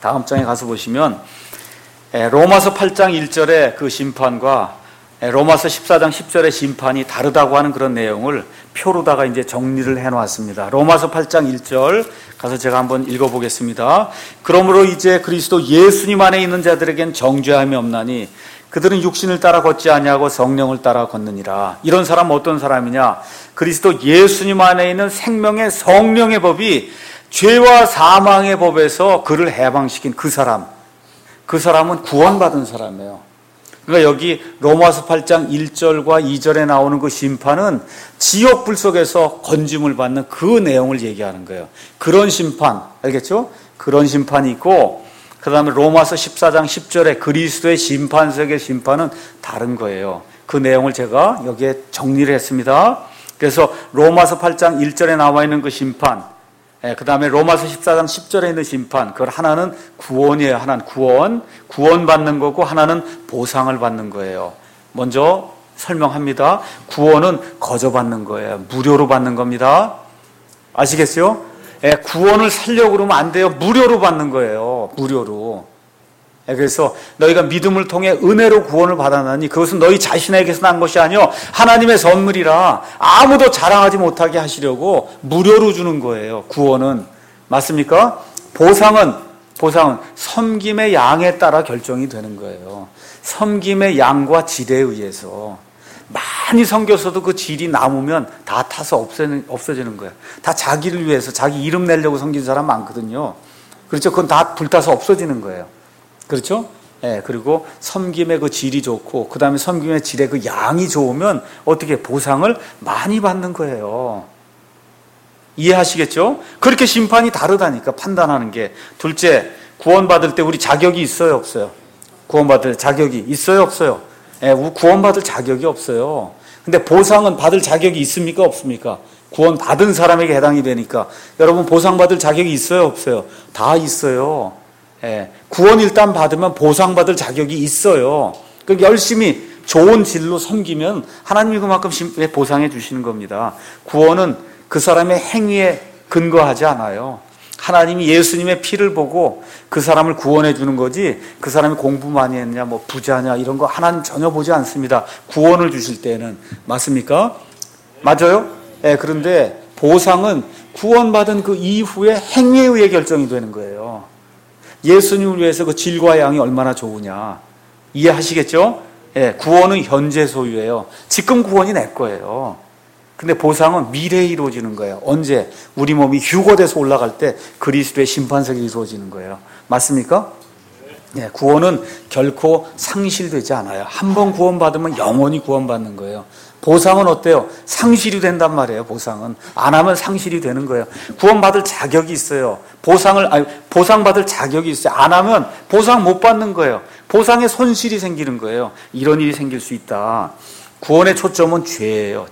A: 다음 장에 가서 보시면 로마서 8장 1절의 그 심판과 로마서 14장 10절의 심판이 다르다고 하는 그런 내용을 표로다가 이제 정리를 해놓았습니다. 로마서 8장 1절 가서 제가 한번 읽어보겠습니다. 그러므로 이제 그리스도 예수님 안에 있는 자들에겐 정죄함이 없나니 그들은 육신을 따라 걷지 아니하고 성령을 따라 걷느니라. 이런 사람은 어떤 사람이냐? 그리스도 예수님 안에 있는 생명의 성령의 법이 죄와 사망의 법에서 그를 해방시킨 그 사람. 그 사람은 구원받은 사람이에요. 그러니까 여기 로마서 8장 1절과 2절에 나오는 그 심판은 지옥불 속에서 건짐을 받는 그 내용을 얘기하는 거예요. 그런 심판, 알겠죠? 그런 심판이 있고, 그 다음에 로마서 14장 10절에 그리스도의 심판석의 심판은 다른 거예요. 그 내용을 제가 여기에 정리를 했습니다. 그래서 로마서 8장 1절에 나와 있는 그 심판, 그 다음에 로마서 14장 10절에 있는 심판, 그걸 하나는 구원이에요. 하나는 구원받는 거고 하나는 보상을 받는 거예요. 먼저 설명합니다. 구원은 거저 받는 거예요. 무료로 받는 겁니다. 아시겠어요? 구원을 살려고 그러면 안 돼요. 무료로 받는 거예요. 무료로. 그래서 너희가 믿음을 통해 은혜로 구원을 받았나니 그것은 너희 자신에게서 난 것이 아니요 하나님의 선물이라 아무도 자랑하지 못하게 하시려고 무료로 주는 거예요. 구원은. 맞습니까? 보상은 섬김의 양에 따라 결정이 되는 거예요. 섬김의 양과 질에 의해서. 많이 섬겼어도 그 질이 남으면 다 타서 없어지는 거예요. 다 자기를 위해서 자기 이름 내려고 섬긴 사람 많거든요. 그렇죠? 그건 다 불타서 없어지는 거예요. 그렇죠? 그리고 섬김의 그 질이 좋고 그 다음에 섬김의 질의 그 양이 좋으면 어떻게 보상을 많이 받는 거예요. 이해하시겠죠? 그렇게 심판이 다르다니까 판단하는 게. 둘째, 구원받을 때 우리 자격이 있어요 없어요? 구원받을 자격이 있어요 없어요? 구원받을 자격이 없어요. 근데 보상은 받을 자격이 있습니까 없습니까? 구원받은 사람에게 해당이 되니까. 여러분 보상받을 자격이 있어요 없어요? 다 있어요. 구원 일단 받으면 보상받을 자격이 있어요. 그러니까 열심히 좋은 질로 섬기면 하나님이 그만큼 보상해 주시는 겁니다. 구원은 그 사람의 행위에 근거하지 않아요. 하나님이 예수님의 피를 보고 그 사람을 구원해 주는 거지 그 사람이 공부 많이 했냐 뭐 부자냐 이런 거 하나님 전혀 보지 않습니다. 구원을 주실 때는. 맞습니까? 맞아요? 그런데 보상은 구원받은 그 이후에 행위에 의해 결정이 되는 거예요. 예수님을 위해서 그 질과 양이 얼마나 좋으냐. 이해하시겠죠? 구원은 현재 소유예요. 지금 구원이 내 거예요. 근데 보상은 미래에 이루어지는 거예요. 언제? 우리 몸이 휴거돼서 올라갈 때 그리스도의 심판석이 이루어지는 거예요. 맞습니까? 구원은 결코 상실되지 않아요. 한 번 구원받으면 영원히 구원받는 거예요. 보상은 어때요? 상실이 된단 말이에요. 보상은 안 하면 상실이 되는 거예요. 구원받을 자격이 있어요. 보상받을 자격이 있어요. 안 하면 보상 못 받는 거예요. 보상에 손실이 생기는 거예요. 이런 일이 생길 수 있다. 구원의 초점은 죄예요.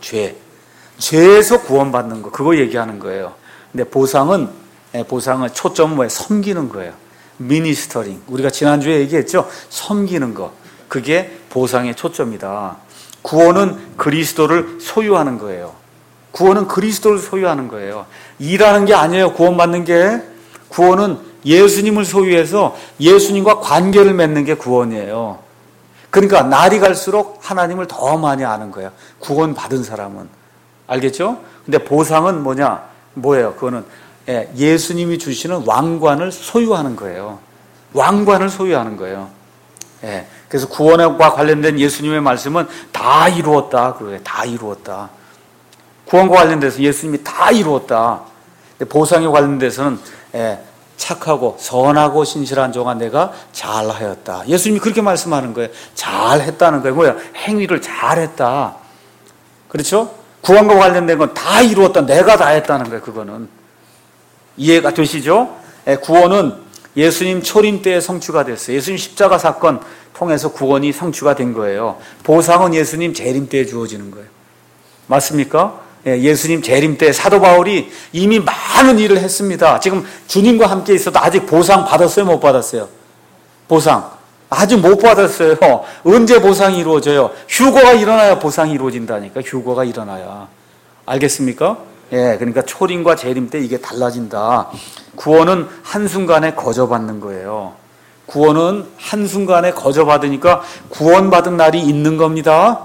A: 죄에서 구원받는 거, 그거 얘기하는 거예요. 근데 보상은 초점은 뭐예요? 섬기는 거예요. 미니스터링. 우리가 지난주에 얘기했죠? 섬기는 거. 그게 보상의 초점이다. 구원은 그리스도를 소유하는 거예요. 구원은 그리스도를 소유하는 거예요. 일하는 게 아니에요. 구원받는 게. 구원은 예수님을 소유해서 예수님과 관계를 맺는 게 구원이에요. 그러니까 날이 갈수록 하나님을 더 많이 아는 거예요. 구원받은 사람은. 알겠죠? 근데 보상은 뭐예요? 그거는 예수님이 주시는 왕관을 소유하는 거예요. 왕관을 소유하는 거예요. 그래서 구원과 관련된 예수님의 말씀은 다 이루었다. 그거예요. 다 이루었다. 구원과 관련돼서 예수님이 다 이루었다. 근데 보상에 관련돼서는 착하고 선하고 신실한 종아 내가 잘하였다. 예수님이 그렇게 말씀하는 거예요. 잘했다는 거예요. 뭐야? 행위를 잘했다. 그렇죠? 구원과 관련된 건 다 이루었다. 내가 다 했다는 거예요. 그거는. 이해가 되시죠? 구원은 예수님 초림 때에 성취가 됐어요. 예수님 십자가 사건 통해서 구원이 성취가 된 거예요. 보상은 예수님 재림 때에 주어지는 거예요. 맞습니까? 예수님 재림 때 사도 바울이 이미 많은 일을 했습니다. 지금 주님과 함께 있어도 아직 보상 받았어요? 못 받았어요? 보상. 아직 못 받았어요. 언제 보상이 이루어져요? 휴거가 일어나야 보상이 이루어진다니까. 휴거가 일어나야. 알겠습니까? 예, 그러니까 초림과 재림 때 이게 달라진다. 구원은 한순간에 거저받는 거예요. 구원은 한순간에 거저받으니까 구원받은 날이 있는 겁니다.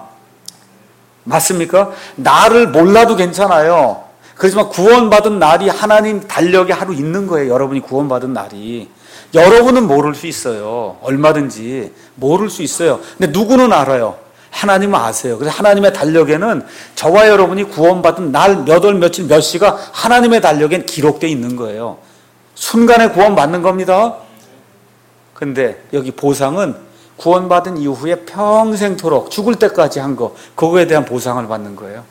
A: 맞습니까? 나를 몰라도 괜찮아요. 그렇지만 구원받은 날이 하나님 달력에 하루 있는 거예요. 여러분이 구원받은 날이. 여러분은 모를 수 있어요. 얼마든지 모를 수 있어요. 근데 누구는 알아요? 하나님은 아세요. 그래서 하나님의 달력에는 저와 여러분이 구원받은 날, 몇 월, 며칠, 몇 시가 하나님의 달력엔 기록되어 있는 거예요. 순간에 구원받는 겁니다. 근데 여기 보상은 구원받은 이후에 평생토록 죽을 때까지 한 거, 그거에 대한 보상을 받는 거예요.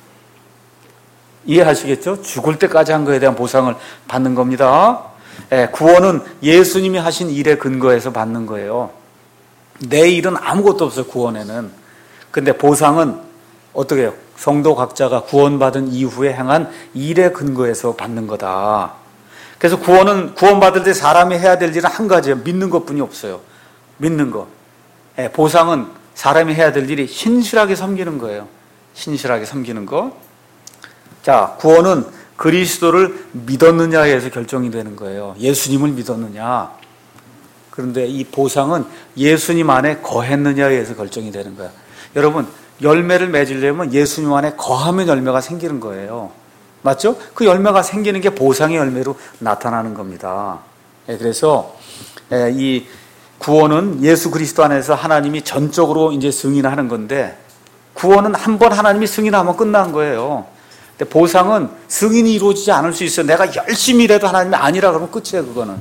A: 이해하시겠죠? 죽을 때까지 한 거에 대한 보상을 받는 겁니다. 예, 구원은 예수님이 하신 일에 근거해서 받는 거예요. 내 일은 아무것도 없어요, 구원에는. 근데 보상은 어떻게 해요? 성도 각자가 구원받은 이후에 행한 일에 근거해서 받는 거다. 그래서 구원받을 때 사람이 해야 될 일은 한 가지예요. 믿는 것뿐이 없어요. 믿는 거. 예, 보상은 사람이 해야 될 일이 신실하게 섬기는 거예요. 신실하게 섬기는 거. 자, 구원은 그리스도를 믿었느냐에 의해서 결정이 되는 거예요. 예수님을 믿었느냐. 그런데 이 보상은 예수님 안에 거했느냐에 의해서 결정이 되는 거예요. 여러분, 열매를 맺으려면 예수님 안에 거하면 열매가 생기는 거예요. 맞죠? 그 열매가 생기는 게 보상의 열매로 나타나는 겁니다. 그래서 이 구원은 예수 그리스도 안에서 하나님이 전적으로 이제 승인하는 건데, 구원은 한 번 하나님이 승인하면 끝난 거예요. 근데 보상은 승인이 이루어지지 않을 수 있어요. 내가 열심히 일해도 하나님이 아니라 그러면 끝이에요. 그거는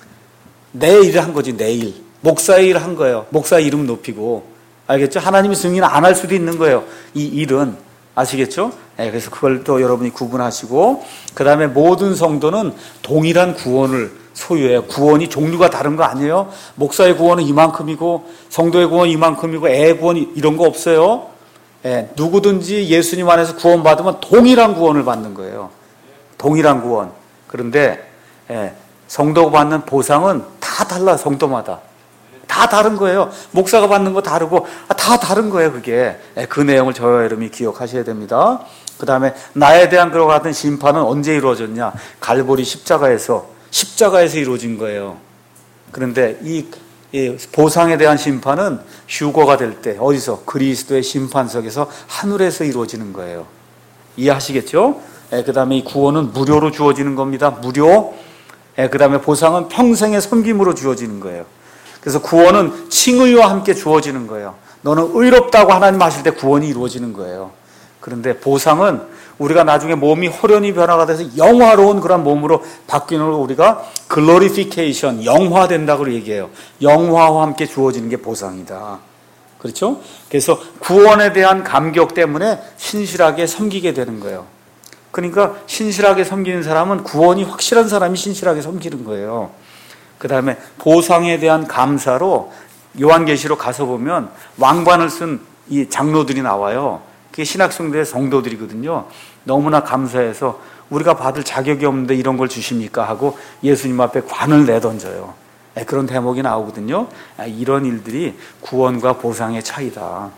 A: 내 일을 한 거지. 내 일, 목사의 일을 한 거예요. 목사의 이름 높이고. 알겠죠? 하나님이 승인 안 할 수도 있는 거예요. 이 일은. 아시겠죠? 네, 그래서 그걸 또 여러분이 구분하시고, 그 다음에 모든 성도는 동일한 구원을 소유해요. 구원이 종류가 다른 거 아니에요? 목사의 구원은 이만큼이고, 성도의 구원은 이만큼이고, 애의 구원 이런 거 없어요. 예, 누구든지 예수님 안에서 구원받으면 동일한 구원을 받는 거예요. 동일한 구원. 그런데 성도가 받는 보상은 다 달라. 성도마다 다 다른 거예요. 목사가 받는 거 다르고 다 다른 거예요. 그게 그 내용을 저와 여러분이 기억하셔야 됩니다. 그 다음에 나에 대한 그와 같은 심판은 언제 이루어졌냐? 갈보리 십자가에서 이루어진 거예요. 그런데 이 보상에 대한 심판은 휴거가 될 때 어디서? 그리스도의 심판석에서 하늘에서 이루어지는 거예요. 이해하시겠죠? 그 다음에 이 구원은 무료로 주어지는 겁니다. 무료. 그 다음에 보상은 평생의 섬김으로 주어지는 거예요. 그래서 구원은 칭의와 함께 주어지는 거예요. 너는 의롭다고 하나님 하실 때 구원이 이루어지는 거예요. 그런데 보상은 우리가 나중에 몸이 호련히 변화가 돼서 영화로운 그런 몸으로 바뀌는 걸 우리가 글로리피케이션, 영화된다고 얘기해요. 영화와 함께 주어지는 게 보상이다. 그렇죠? 그래서 구원에 대한 감격 때문에 신실하게 섬기게 되는 거예요. 그러니까 신실하게 섬기는 사람은 구원이 확실한 사람이 신실하게 섬기는 거예요. 그 다음에 보상에 대한 감사로 요한계시록 가서 보면 왕관을 쓴 이 장로들이 나와요. 그게 신학생들의 성도들이거든요. 너무나 감사해서 우리가 받을 자격이 없는데 이런 걸 주십니까? 하고 예수님 앞에 관을 내던져요. 그런 대목이 나오거든요. 이런 일들이 구원과 보상의 차이다.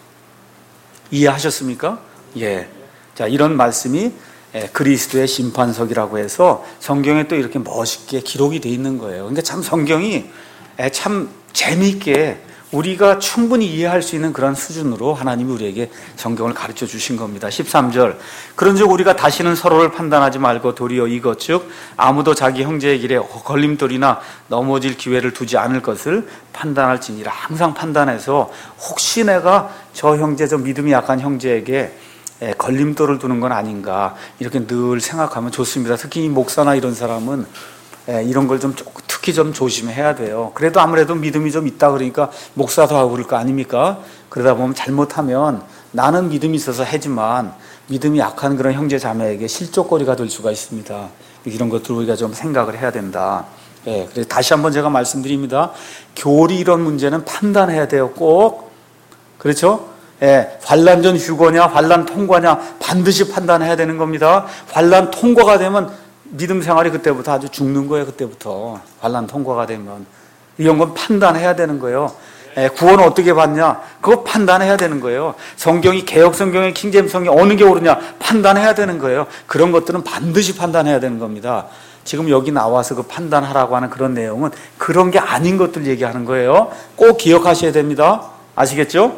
A: 이해하셨습니까? 예. 자, 이런 말씀이 그리스도의 심판석이라고 해서 성경에 또 이렇게 멋있게 기록이 되어 있는 거예요. 그러니까 참 성경이 참 재미있게 우리가 충분히 이해할 수 있는 그런 수준으로 하나님이 우리에게 성경을 가르쳐 주신 겁니다. 13절. 그런즉 우리가 다시는 서로를 판단하지 말고 도리어 이것 즉 아무도 자기 형제의 길에 걸림돌이나 넘어질 기회를 두지 않을 것을 판단할지니라. 항상 판단해서 혹시 내가 저 형제, 저 믿음이 약한 형제에게 걸림돌을 두는 건 아닌가 이렇게 늘 생각하면 좋습니다. 특히 이 목사나 이런 사람은 이런 걸 좀 특히 좀 조심해야 돼요. 그래도 아무래도 믿음이 좀 있다 그러니까 목사도 하고 그럴 거 아닙니까? 그러다 보면 잘못하면 나는 믿음이 있어서 하지만 믿음이 약한 그런 형제 자매에게 실족거리가 될 수가 있습니다. 이런 것들 우리가 좀 생각을 해야 된다. 그래서 다시 한번 제가 말씀드립니다. 교리 이런 문제는 판단해야 돼요. 꼭. 그렇죠? 환난 전 휴거냐 환난 통과냐 반드시 판단해야 되는 겁니다. 환난 통과가 되면 믿음 생활이 그때부터 아주 죽는 거예요. 그때부터 환난 통과가 되면 이런 건 판단해야 되는 거예요. 구원을 어떻게 받냐? 그거 판단해야 되는 거예요. 성경이 개혁 성경에 킹제임스 성경 어느 게 옳으냐? 판단해야 되는 거예요. 그런 것들은 반드시 판단해야 되는 겁니다. 지금 여기 나와서 그 판단하라고 하는 그런 내용은 그런 게 아닌 것들 얘기하는 거예요. 꼭 기억하셔야 됩니다. 아시겠죠?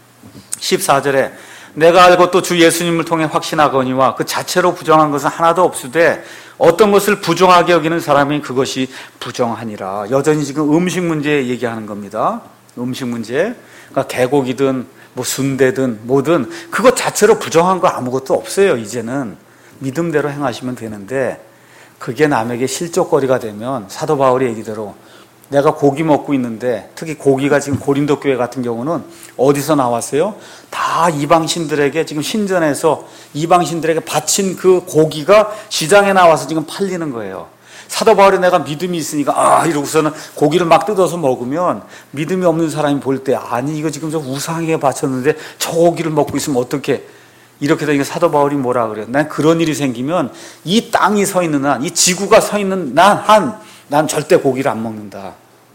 A: 14절에 내가 알고 또 주 예수님을 통해 확신하거니와 그 자체로 부정한 것은 하나도 없으되 어떤 것을 부정하게 여기는 사람이 그것이 부정하니라. 여전히 지금 음식 문제 얘기하는 겁니다. 음식 문제. 그러니까 개고기든 뭐 순대든 뭐든 그것 자체로 부정한 거 아무것도 없어요. 이제는 믿음대로 행하시면 되는데 그게 남에게 실족거리가 되면 사도 바울의 얘기대로 내가 고기 먹고 있는데 특히 고기가 지금 고린도 교회 같은 경우는 어디서 나왔어요? 다 이방신들에게 지금 신전에서 이방신들에게 바친 그 고기가 시장에 나와서 지금 팔리는 거예요. 사도 바울이 내가 믿음이 있으니까 이러고서는 고기를 막 뜯어서 먹으면 믿음이 없는 사람이 볼 때 아니 이거 지금 저 우상에게 바쳤는데 저 고기를 먹고 있으면 어떻게 이렇게 되니까 사도 바울이 뭐라 그래요? 난 그런 일이 생기면 이 땅이 서 있는 한, 이 지구가 서 있는 난 절대 고기를 안 먹는다.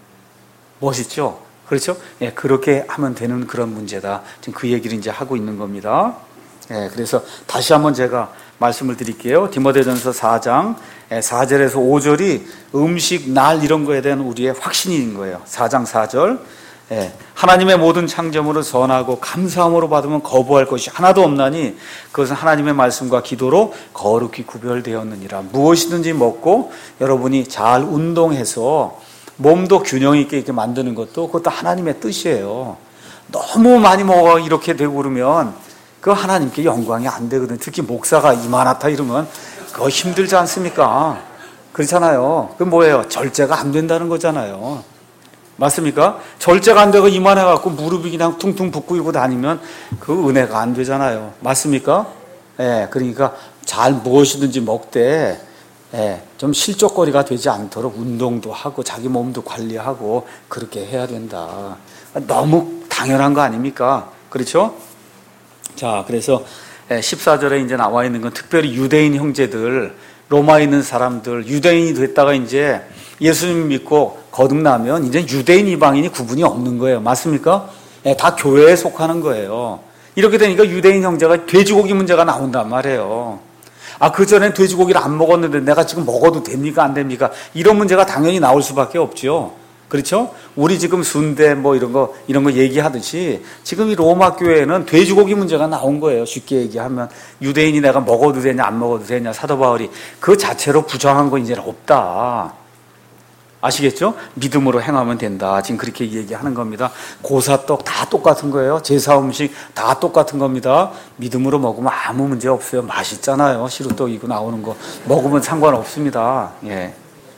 A: 멋있죠? 그렇죠? 예, 그렇게 하면 되는 그런 문제다. 지금 그 얘기를 이제 하고 있는 겁니다. 예, 그래서 다시 한번 제가 말씀을 드릴게요. 디모데전서 4장 4절에서 5절이 음식, 날 이런 거에 대한 우리의 확신인 거예요. 4장 4절. 예, 하나님의 모든 창조물을 선하고 감사함으로 받으면 거부할 것이 하나도 없나니 그것은 하나님의 말씀과 기도로 거룩히 구별되었느니라. 무엇이든지 먹고 여러분이 잘 운동해서 몸도 균형 있게 이렇게 만드는 그것도 하나님의 뜻이에요. 너무 많이 먹어 이렇게 되고 그러면 그거 하나님께 영광이 안 되거든요. 특히 목사가 이만하다 이러면 그거 힘들지 않습니까? 그렇잖아요. 그 뭐예요? 절제가 안 된다는 거잖아요. 맞습니까? 절제가 안 되고 이만해갖고 무릎이 그냥 퉁퉁 붓고 이러고 다니면 그 은혜가 안 되잖아요. 맞습니까? 예, 그러니까 잘 무엇이든지 먹되 좀 실족거리가 되지 않도록 운동도 하고 자기 몸도 관리하고 그렇게 해야 된다. 너무 당연한 거 아닙니까? 그렇죠? 자, 그래서 14절에 이제 나와 있는 건 특별히 유대인 형제들, 로마에 있는 사람들, 유대인이 됐다가 이제 예수님 믿고 거듭나면 이제 유대인 이방인이 구분이 없는 거예요. 맞습니까? 다 교회에 속하는 거예요. 이렇게 되니까 유대인 형제가 돼지고기 문제가 나온단 말이에요. 그전에 돼지고기를 안 먹었는데 내가 지금 먹어도 됩니까? 안 됩니까? 이런 문제가 당연히 나올 수밖에 없죠. 그렇죠? 우리 지금 순대 뭐 이런 거 얘기하듯이 지금 이 로마 교회에는 돼지고기 문제가 나온 거예요. 쉽게 얘기하면 유대인이 내가 먹어도 되냐 안 먹어도 되냐 사도 바울이 그 자체로 부정한 거 이제는 없다. 아시겠죠? 믿음으로 행하면 된다. 지금 그렇게 얘기하는 겁니다. 고사떡 다 똑같은 거예요. 제사 음식 다 똑같은 겁니다. 믿음으로 먹으면 아무 문제 없어요. 맛있잖아요. 시루떡이고 나오는 거 먹으면 상관없습니다. 예.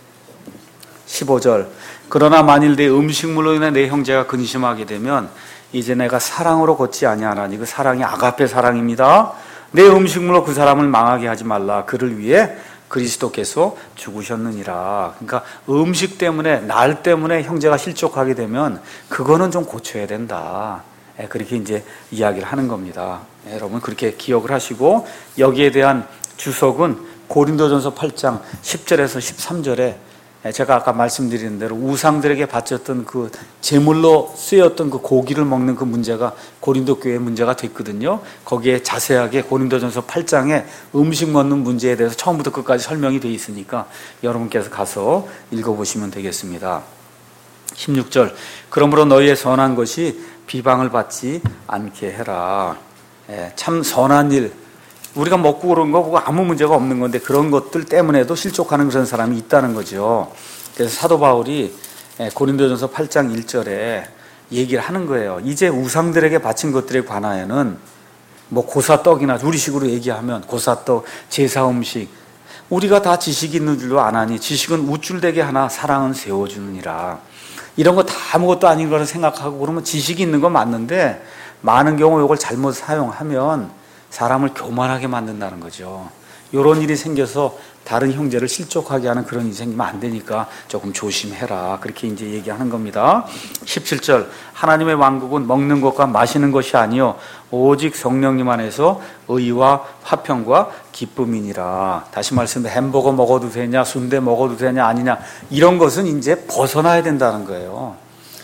A: 15절 그러나 만일 내 음식물로 인해 내 형제가 근심하게 되면 이제 내가 사랑으로 걷지 아니하나니 그 사랑이 아가페 사랑입니다. 내 음식물로 그 사람을 망하게 하지 말라. 그를 위해 그리스도께서 죽으셨느니라. 그러니까 음식 때문에 날 때문에 형제가 실족하게 되면 그거는 좀 고쳐야 된다. 그렇게 이제 이야기를 하는 겁니다. 여러분 그렇게 기억을 하시고 여기에 대한 주석은 고린도전서 8장 10절에서 13절에 제가 아까 말씀드린 대로 우상들에게 바쳤던 그 제물로 쓰였던 그 고기를 먹는 그 문제가 고린도 교회의 문제가 됐거든요. 거기에 자세하게 고린도전서 8장에 음식 먹는 문제에 대해서 처음부터 끝까지 설명이 되어 있으니까 여러분께서 가서 읽어보시면 되겠습니다. 16절 그러므로 너희의 선한 것이 비방을 받지 않게 해라. 참 선한 일 우리가 먹고 그런 거 보고 아무 문제가 없는 건데 그런 것들 때문에도 실족하는 그런 사람이 있다는 거죠. 그래서 사도 바울이 고린도전서 8장 1절에 얘기를 하는 거예요. 이제 우상들에게 바친 것들에 관하여는 뭐 고사떡이나 우리식으로 얘기하면 고사떡, 제사 음식 우리가 다 지식이 있는 줄로 아나니 지식은 우쭐대게 하나 사랑은 세워주느니라. 이런 거 다 아무것도 아닌 거라 생각하고 그러면 지식이 있는 건 맞는데 많은 경우 이걸 잘못 사용하면 사람을 교만하게 만든다는 거죠. 이런 일이 생겨서 다른 형제를 실족하게 하는 그런 일이 생기면 안 되니까 조금 조심해라. 그렇게 이제 얘기하는 겁니다. 17절 하나님의 왕국은 먹는 것과 마시는 것이 아니요 오직 성령님 안에서 의와 화평과 기쁨이니라. 다시 말씀해 햄버거 먹어도 되냐 순대 먹어도 되냐 아니냐 이런 것은 이제 벗어나야 된다는 거예요.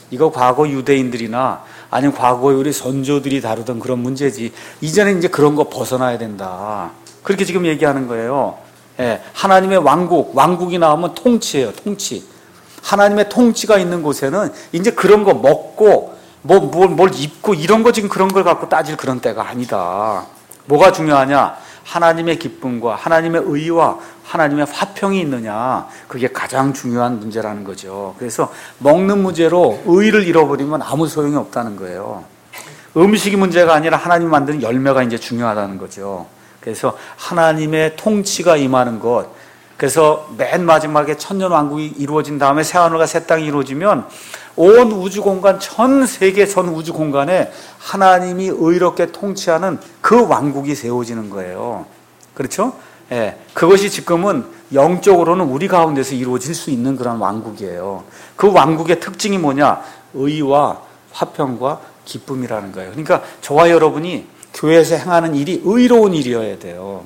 A: 이거 과거 유대인들이나 아니면 과거에 우리 선조들이 다루던 그런 문제지. 이제는 이제 그런 거 벗어나야 된다. 그렇게 지금 얘기하는 거예요. 예, 하나님의 왕국이 나오면 통치예요, 통치. 하나님의 통치가 있는 곳에는 이제 그런 거 먹고 뭘 입고 이런 거 지금 그런 걸 갖고 따질 그런 때가 아니다. 뭐가 중요하냐? 하나님의 기쁨과 하나님의 의와 하나님의 화평이 있느냐, 그게 가장 중요한 문제라는 거죠. 그래서 먹는 문제로 의를 잃어버리면 아무 소용이 없다는 거예요. 음식이 문제가 아니라 하나님 만드는 열매가 이제 중요하다는 거죠. 그래서 하나님의 통치가 임하는 것, 그래서 맨 마지막에 천년왕국이 이루어진 다음에 새하늘과 새 땅이 이루어지면 온 우주공간, 전 세계 전 우주공간에 하나님이 의롭게 통치하는 그 왕국이 세워지는 거예요. 그렇죠? 예, 그것이 지금은 영적으로는 우리 가운데서 이루어질 수 있는 그런 왕국이에요. 그 왕국의 특징이 뭐냐? 의와 화평과 기쁨이라는 거예요. 그러니까 저와 여러분이 교회에서 행하는 일이 의로운 일이어야 돼요.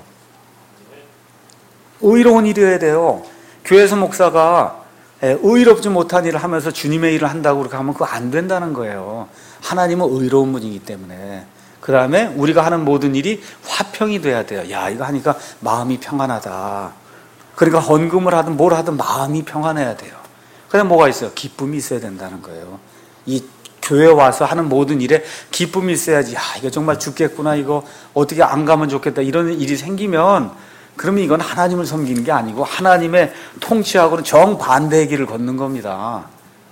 A: 의로운 일이어야 돼요. 교회에서 목사가 의롭지 못한 일을 하면서 주님의 일을 한다고 그렇게 하면 그거 안 된다는 거예요. 하나님은 의로운 분이기 때문에. 그 다음에 우리가 하는 모든 일이 화평이 돼야 돼요. 야, 이거 하니까 마음이 평안하다. 그러니까 헌금을 하든 뭘 하든 마음이 평안해야 돼요. 그다음에 뭐가 있어요? 기쁨이 있어야 된다는 거예요. 이 교회 와서 하는 모든 일에 기쁨이 있어야지. 야, 이거 정말 죽겠구나. 이거 어떻게 안 가면 좋겠다. 이런 일이 생기면 그러면 이건 하나님을 섬기는 게 아니고 하나님의 통치하고는 정반대의 길을 걷는 겁니다.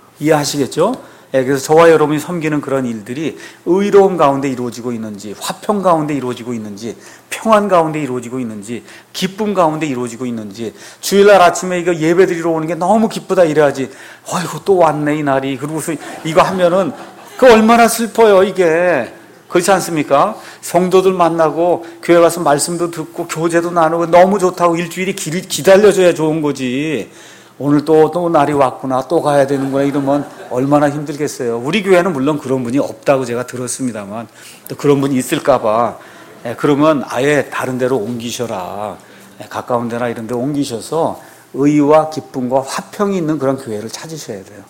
A: 이해하시겠죠? 예, 그래서 저와 여러분이 섬기는 그런 일들이 의로움 가운데 이루어지고 있는지, 화평 가운데 이루어지고 있는지, 평안 가운데 이루어지고 있는지, 기쁨 가운데 이루어지고 있는지. 주일날 아침에 이거 예배 드리러 오는 게 너무 기쁘다 이래야지. 아이고 또 왔네 이 날이. 그러고서 이거 하면은 그 얼마나 슬퍼요 이게. 그렇지 않습니까? 성도들 만나고 교회 가서 말씀도 듣고 교제도 나누고 너무 좋다고 일주일이 기다려줘야 좋은 거지. 오늘 또 날이 왔구나, 또 가야 되는구나 이러면 얼마나 힘들겠어요. 우리 교회는 물론 그런 분이 없다고 제가 들었습니다만 또 그런 분이 있을까봐. 그러면 아예 다른 데로 옮기셔라. 가까운 데나 이런 데 옮기셔서 의와 기쁨과 화평이 있는 그런 교회를 찾으셔야 돼요.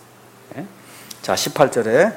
A: 자, 18절에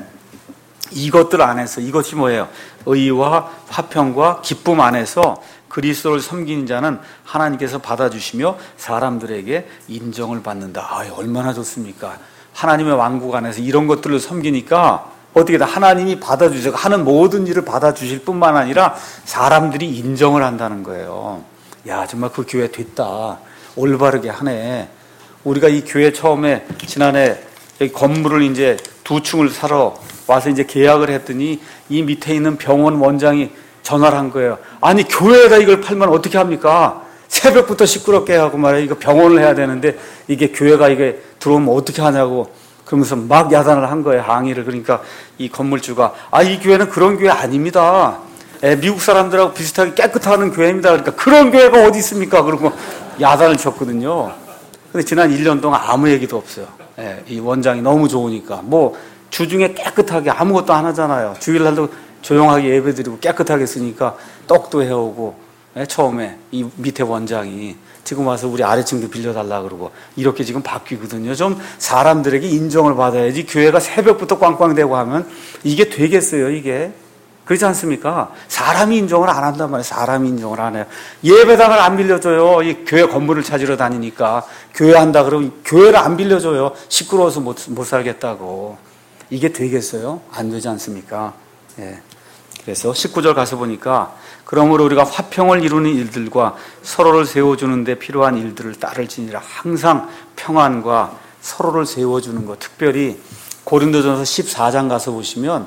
A: 이것들 안에서, 이것이 뭐예요? 의와 화평과 기쁨 안에서 그리스도를 섬기는 자는 하나님께서 받아주시며 사람들에게 인정을 받는다. 아, 얼마나 좋습니까? 하나님의 왕국 안에서 이런 것들을 섬기니까 어떻게 다 하나님이 받아주세요. 하는 모든 일을 받아주실 뿐만 아니라 사람들이 인정을 한다는 거예요. 야, 정말 그 교회 됐다. 올바르게 하네. 우리가 이 교회 처음에 지난해 여기 건물을 이제 2층을 사러 와서 이제 계약을 했더니 이 밑에 있는 병원 원장이 전화를 한 거예요. 아니, 교회에다 이걸 팔면 어떻게 합니까? 새벽부터 시끄럽게 하고 말이야. 이거 병원을 해야 되는데 이게 교회가 이게 들어오면 어떻게 하냐고 그러면서 막 야단을 한 거예요. 항의를. 그러니까 이 건물주가 이 교회는 그런 교회 아닙니다. 미국 사람들하고 비슷하게 깨끗하는 교회입니다. 그러니까 그런 교회가 어디 있습니까? 그러고 야단을 쳤거든요. 근데 지난 1년 동안 아무 얘기도 없어요. 이 원장이 너무 좋으니까. 뭐 주중에 깨끗하게 아무것도 안 하잖아요. 주일날도 조용하게 예배드리고 깨끗하게 쓰니까 떡도 해오고. 처음에 이 밑에 원장이 지금 와서 우리 아래층도 빌려달라 그러고 이렇게 지금 바뀌거든요. 좀 사람들에게 인정을 받아야지 교회가 새벽부터 꽝꽝대고 하면 이게 되겠어요, 이게. 그렇지 않습니까? 사람이 인정을 안 한단 말이에요. 사람이 인정을 안 해요. 예배당을 안 빌려줘요. 이 교회 건물을 찾으러 다니니까. 교회 한다 그러면 교회를 안 빌려줘요. 시끄러워서 못 살겠다고. 이게 되겠어요? 안 되지 않습니까? 예. 그래서 19절 가서 보니까 그러므로 우리가 화평을 이루는 일들과 서로를 세워주는 데 필요한 일들을 따를지니라. 항상 평안과 서로를 세워주는 것. 특별히 고린도전서 14장 가서 보시면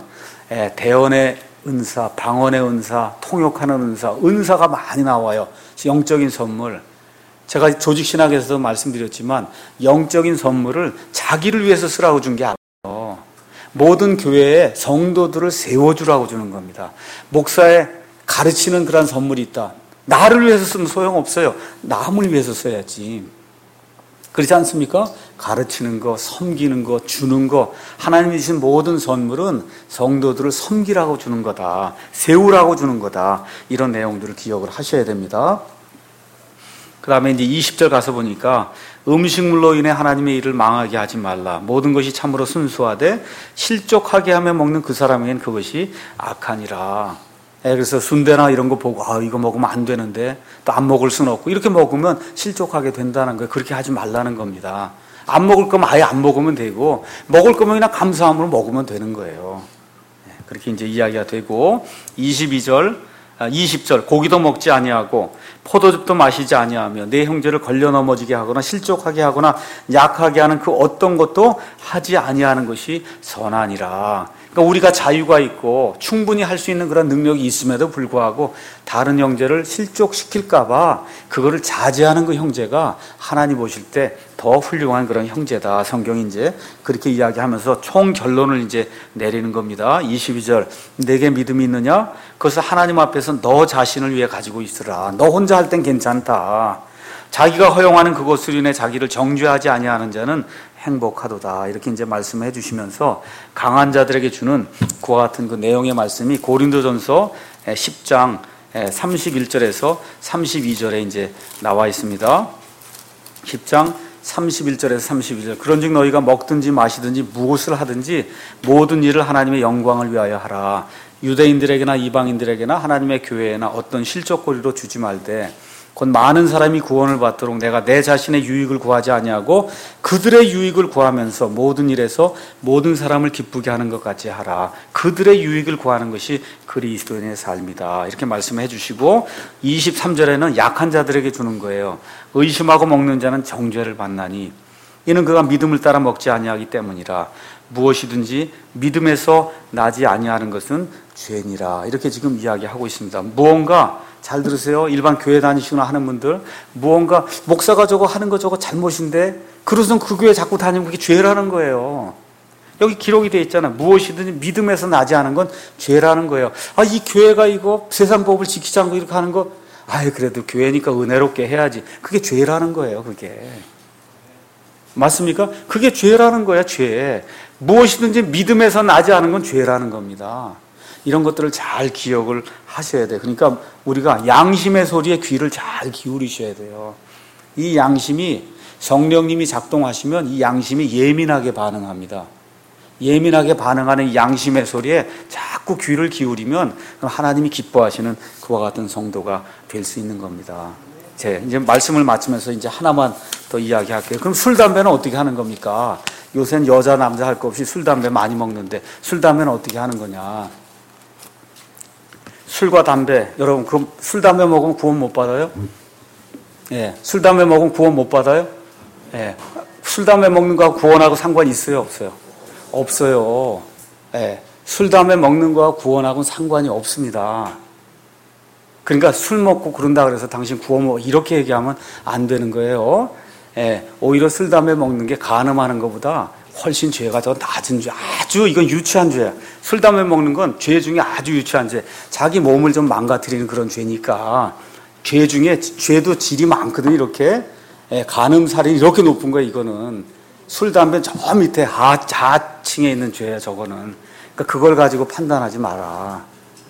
A: 대언의 은사, 방언의 은사, 통역하는 은사, 은사가 많이 나와요. 영적인 선물. 제가 조직신학에서도 말씀드렸지만 영적인 선물을 자기를 위해서 쓰라고 준 게 아니에요. 모든 교회에 성도들을 세워주라고 주는 겁니다. 목사의 가르치는 그런 선물이 있다. 나를 위해서 쓰면 소용없어요. 남을 위해서 써야지. 그렇지 않습니까? 가르치는 거, 섬기는 거, 주는 거, 하나님이 주신 모든 선물은 성도들을 섬기라고 주는 거다. 세우라고 주는 거다. 이런 내용들을 기억을 하셔야 됩니다. 그 다음에 이제 20절 가서 보니까 음식물로 인해 하나님의 일을 망하게 하지 말라. 모든 것이 참으로 순수하되 실족하게 하며 먹는 그 사람에겐 그것이 악하니라. 그래서 순대나 이런 거 보고 이거 먹으면 안 되는데 또 안 먹을 수는 없고 이렇게 먹으면 실족하게 된다는 거예요. 그렇게 하지 말라는 겁니다. 안 먹을 거면 아예 안 먹으면 되고 먹을 거면 그냥 감사함으로 먹으면 되는 거예요. 그렇게 이제 이야기가 되고 20절 고기도 먹지 아니하고 포도즙도 마시지 아니하며 내 형제를 걸려 넘어지게 하거나 실족하게 하거나 약하게 하는 그 어떤 것도 하지 아니하는 것이 선하니라. 그러니까 우리가 자유가 있고 충분히 할 수 있는 그런 능력이 있음에도 불구하고 다른 형제를 실족시킬까 봐 그거를 자제하는 그 형제가 하나님 보실 때 더 훌륭한 그런 형제다. 성경이 이제 그렇게 이야기하면서 총 결론을 이제 내리는 겁니다. 22절 내게 믿음이 있느냐? 그것을 하나님 앞에서 너 자신을 위해 가지고 있으라. 너 혼자 할 땐 괜찮다. 자기가 허용하는 그것으로 인해 자기를 정죄하지 아니하는 자는 행복하도다. 이렇게 이제 말씀해 주시면서 강한 자들에게 주는 그와 같은 그 내용의 말씀이 고린도전서 10장 31절에서 32절에 이제 나와 있습니다. 10장 31절에서 32절 그런즉 너희가 먹든지 마시든지 무엇을 하든지 모든 일을 하나님의 영광을 위하여 하라. 유대인들에게나 이방인들에게나 하나님의 교회에나 어떤 실족거리로 주지 말되 곧 많은 사람이 구원을 받도록 내가 내 자신의 유익을 구하지 아니하고 그들의 유익을 구하면서 모든 일에서 모든 사람을 기쁘게 하는 것 같이 하라. 그들의 유익을 구하는 것이 그리스도인의 삶이다. 이렇게 말씀해 주시고 23절에는 약한 자들에게 주는 거예요. 의심하고 먹는 자는 정죄를 받나니 이는 그가 믿음을 따라 먹지 아니하기 때문이라. 무엇이든지 믿음에서 나지 아니하는 것은 죄니라. 이렇게 지금 이야기하고 있습니다. 무언가 잘 들으세요. 일반 교회 다니시거나 하는 분들 무언가 목사가 저거 하는 거 저거 잘못인데 그러고선 그 교회 자꾸 다니면 그게 죄라는 거예요. 여기 기록이 되어 있잖아요. 무엇이든지 믿음에서 나지 않은 건 죄라는 거예요. 이 교회가 이거 세상 법을 지키지 않고 이렇게 하는 거 그래도 교회니까 은혜롭게 해야지. 그게 죄라는 거예요. 그게 맞습니까? 그게 죄라는 거야. 죄. 무엇이든지 믿음에서 나지 않은 건 죄라는 겁니다. 이런 것들을 잘 기억을 하셔야 돼요. 그러니까 우리가 양심의 소리에 귀를 잘 기울이셔야 돼요. 이 양심이 성령님이 작동하시면 이 양심이 예민하게 반응합니다. 예민하게 반응하는 양심의 소리에 자꾸 귀를 기울이면 하나님이 기뻐하시는 그와 같은 성도가 될 수 있는 겁니다. 이제 말씀을 마치면서 이제 하나만 더 이야기할게요. 그럼 술, 담배는 어떻게 하는 겁니까? 요새는 여자, 남자 할 거 없이 술, 담배 많이 먹는데 술, 담배는 어떻게 하는 거냐? 술과 담배, 여러분, 그 술, 담배 먹으면 구원 못 받아요? 술, 담배 먹으면 구원 못 받아요? 술, 담배 먹는 거하고 구원하고 상관이 있어요? 없어요? 없어요. 술, 담배 먹는 거하고 구원하고는 상관이 없습니다. 그러니까 술 먹고 그런다 그래서 당신 구원 못 이렇게 얘기하면 안 되는 거예요. 오히려 술, 담배 먹는 게 간음하는 것보다 훨씬 죄가 더 낮은 죄, 아주 이건 유치한 죄야. 술, 담배 먹는 건 죄 중에 아주 유치한 죄. 자기 몸을 좀 망가뜨리는 그런 죄니까. 죄 중에 죄도 질이 많거든. 이렇게 간음, 살인 이렇게 높은 거야. 이거는 술, 담배 저 밑에 하층에 있는 죄야. 저거는. 그러니까 그걸 가지고 판단하지 마라.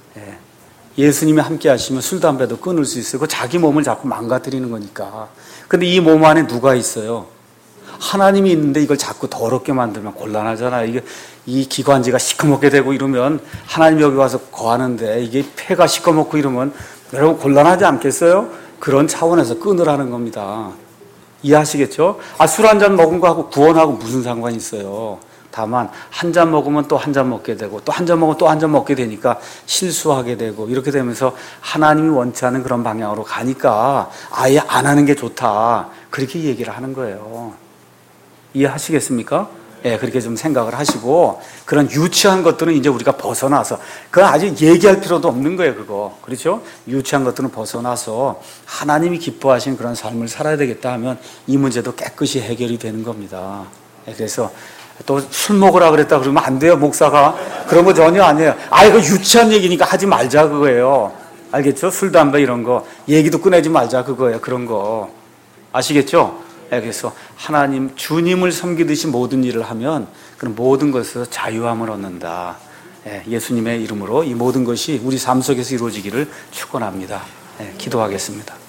A: 예수님이 함께 하시면 술, 담배도 끊을 수 있어요. 그 자기 몸을 자꾸 망가뜨리는 거니까. 근데 이 몸 안에 누가 있어요? 하나님이 있는데 이걸 자꾸 더럽게 만들면 곤란하잖아요. 이게 이 기관지가 시커멓게 되고 이러면 하나님 여기 와서 거하는데 이게 폐가 시커멓고 이러면 여러분 곤란하지 않겠어요? 그런 차원에서 끊으라는 겁니다. 이해하시겠죠? 술 한 잔 먹은 거하고 구원하고 무슨 상관이 있어요? 다만 한 잔 먹으면 또 한 잔 먹게 되고 또 한 잔 먹으면 또 한 잔 먹게 되니까 실수하게 되고 이렇게 되면서 하나님이 원치 않은 그런 방향으로 가니까 아예 안 하는 게 좋다. 그렇게 얘기를 하는 거예요. 이해하시겠습니까? 그렇게 좀 생각을 하시고 그런 유치한 것들은 이제 우리가 벗어나서 그건 아직 얘기할 필요도 없는 거예요. 그거 그렇죠? 유치한 것들은 벗어나서 하나님이 기뻐하시는 그런 삶을 살아야 되겠다 하면 이 문제도 깨끗이 해결이 되는 겁니다. 그래서 또 술 먹으라 그랬다 그러면 안 돼요. 목사가 그런 거 전혀 아니에요. 이거 유치한 얘기니까 하지 말자 그거예요. 알겠죠? 술, 담배 이런 거 얘기도 꺼내지 말자 그거예요. 그런 거 아시겠죠? 그래서 하나님 주님을 섬기듯이 모든 일을 하면 그런 모든 것에서 자유함을 얻는다. 예수님의 이름으로 이 모든 것이 우리 삶 속에서 이루어지기를 축원합니다. 기도하겠습니다.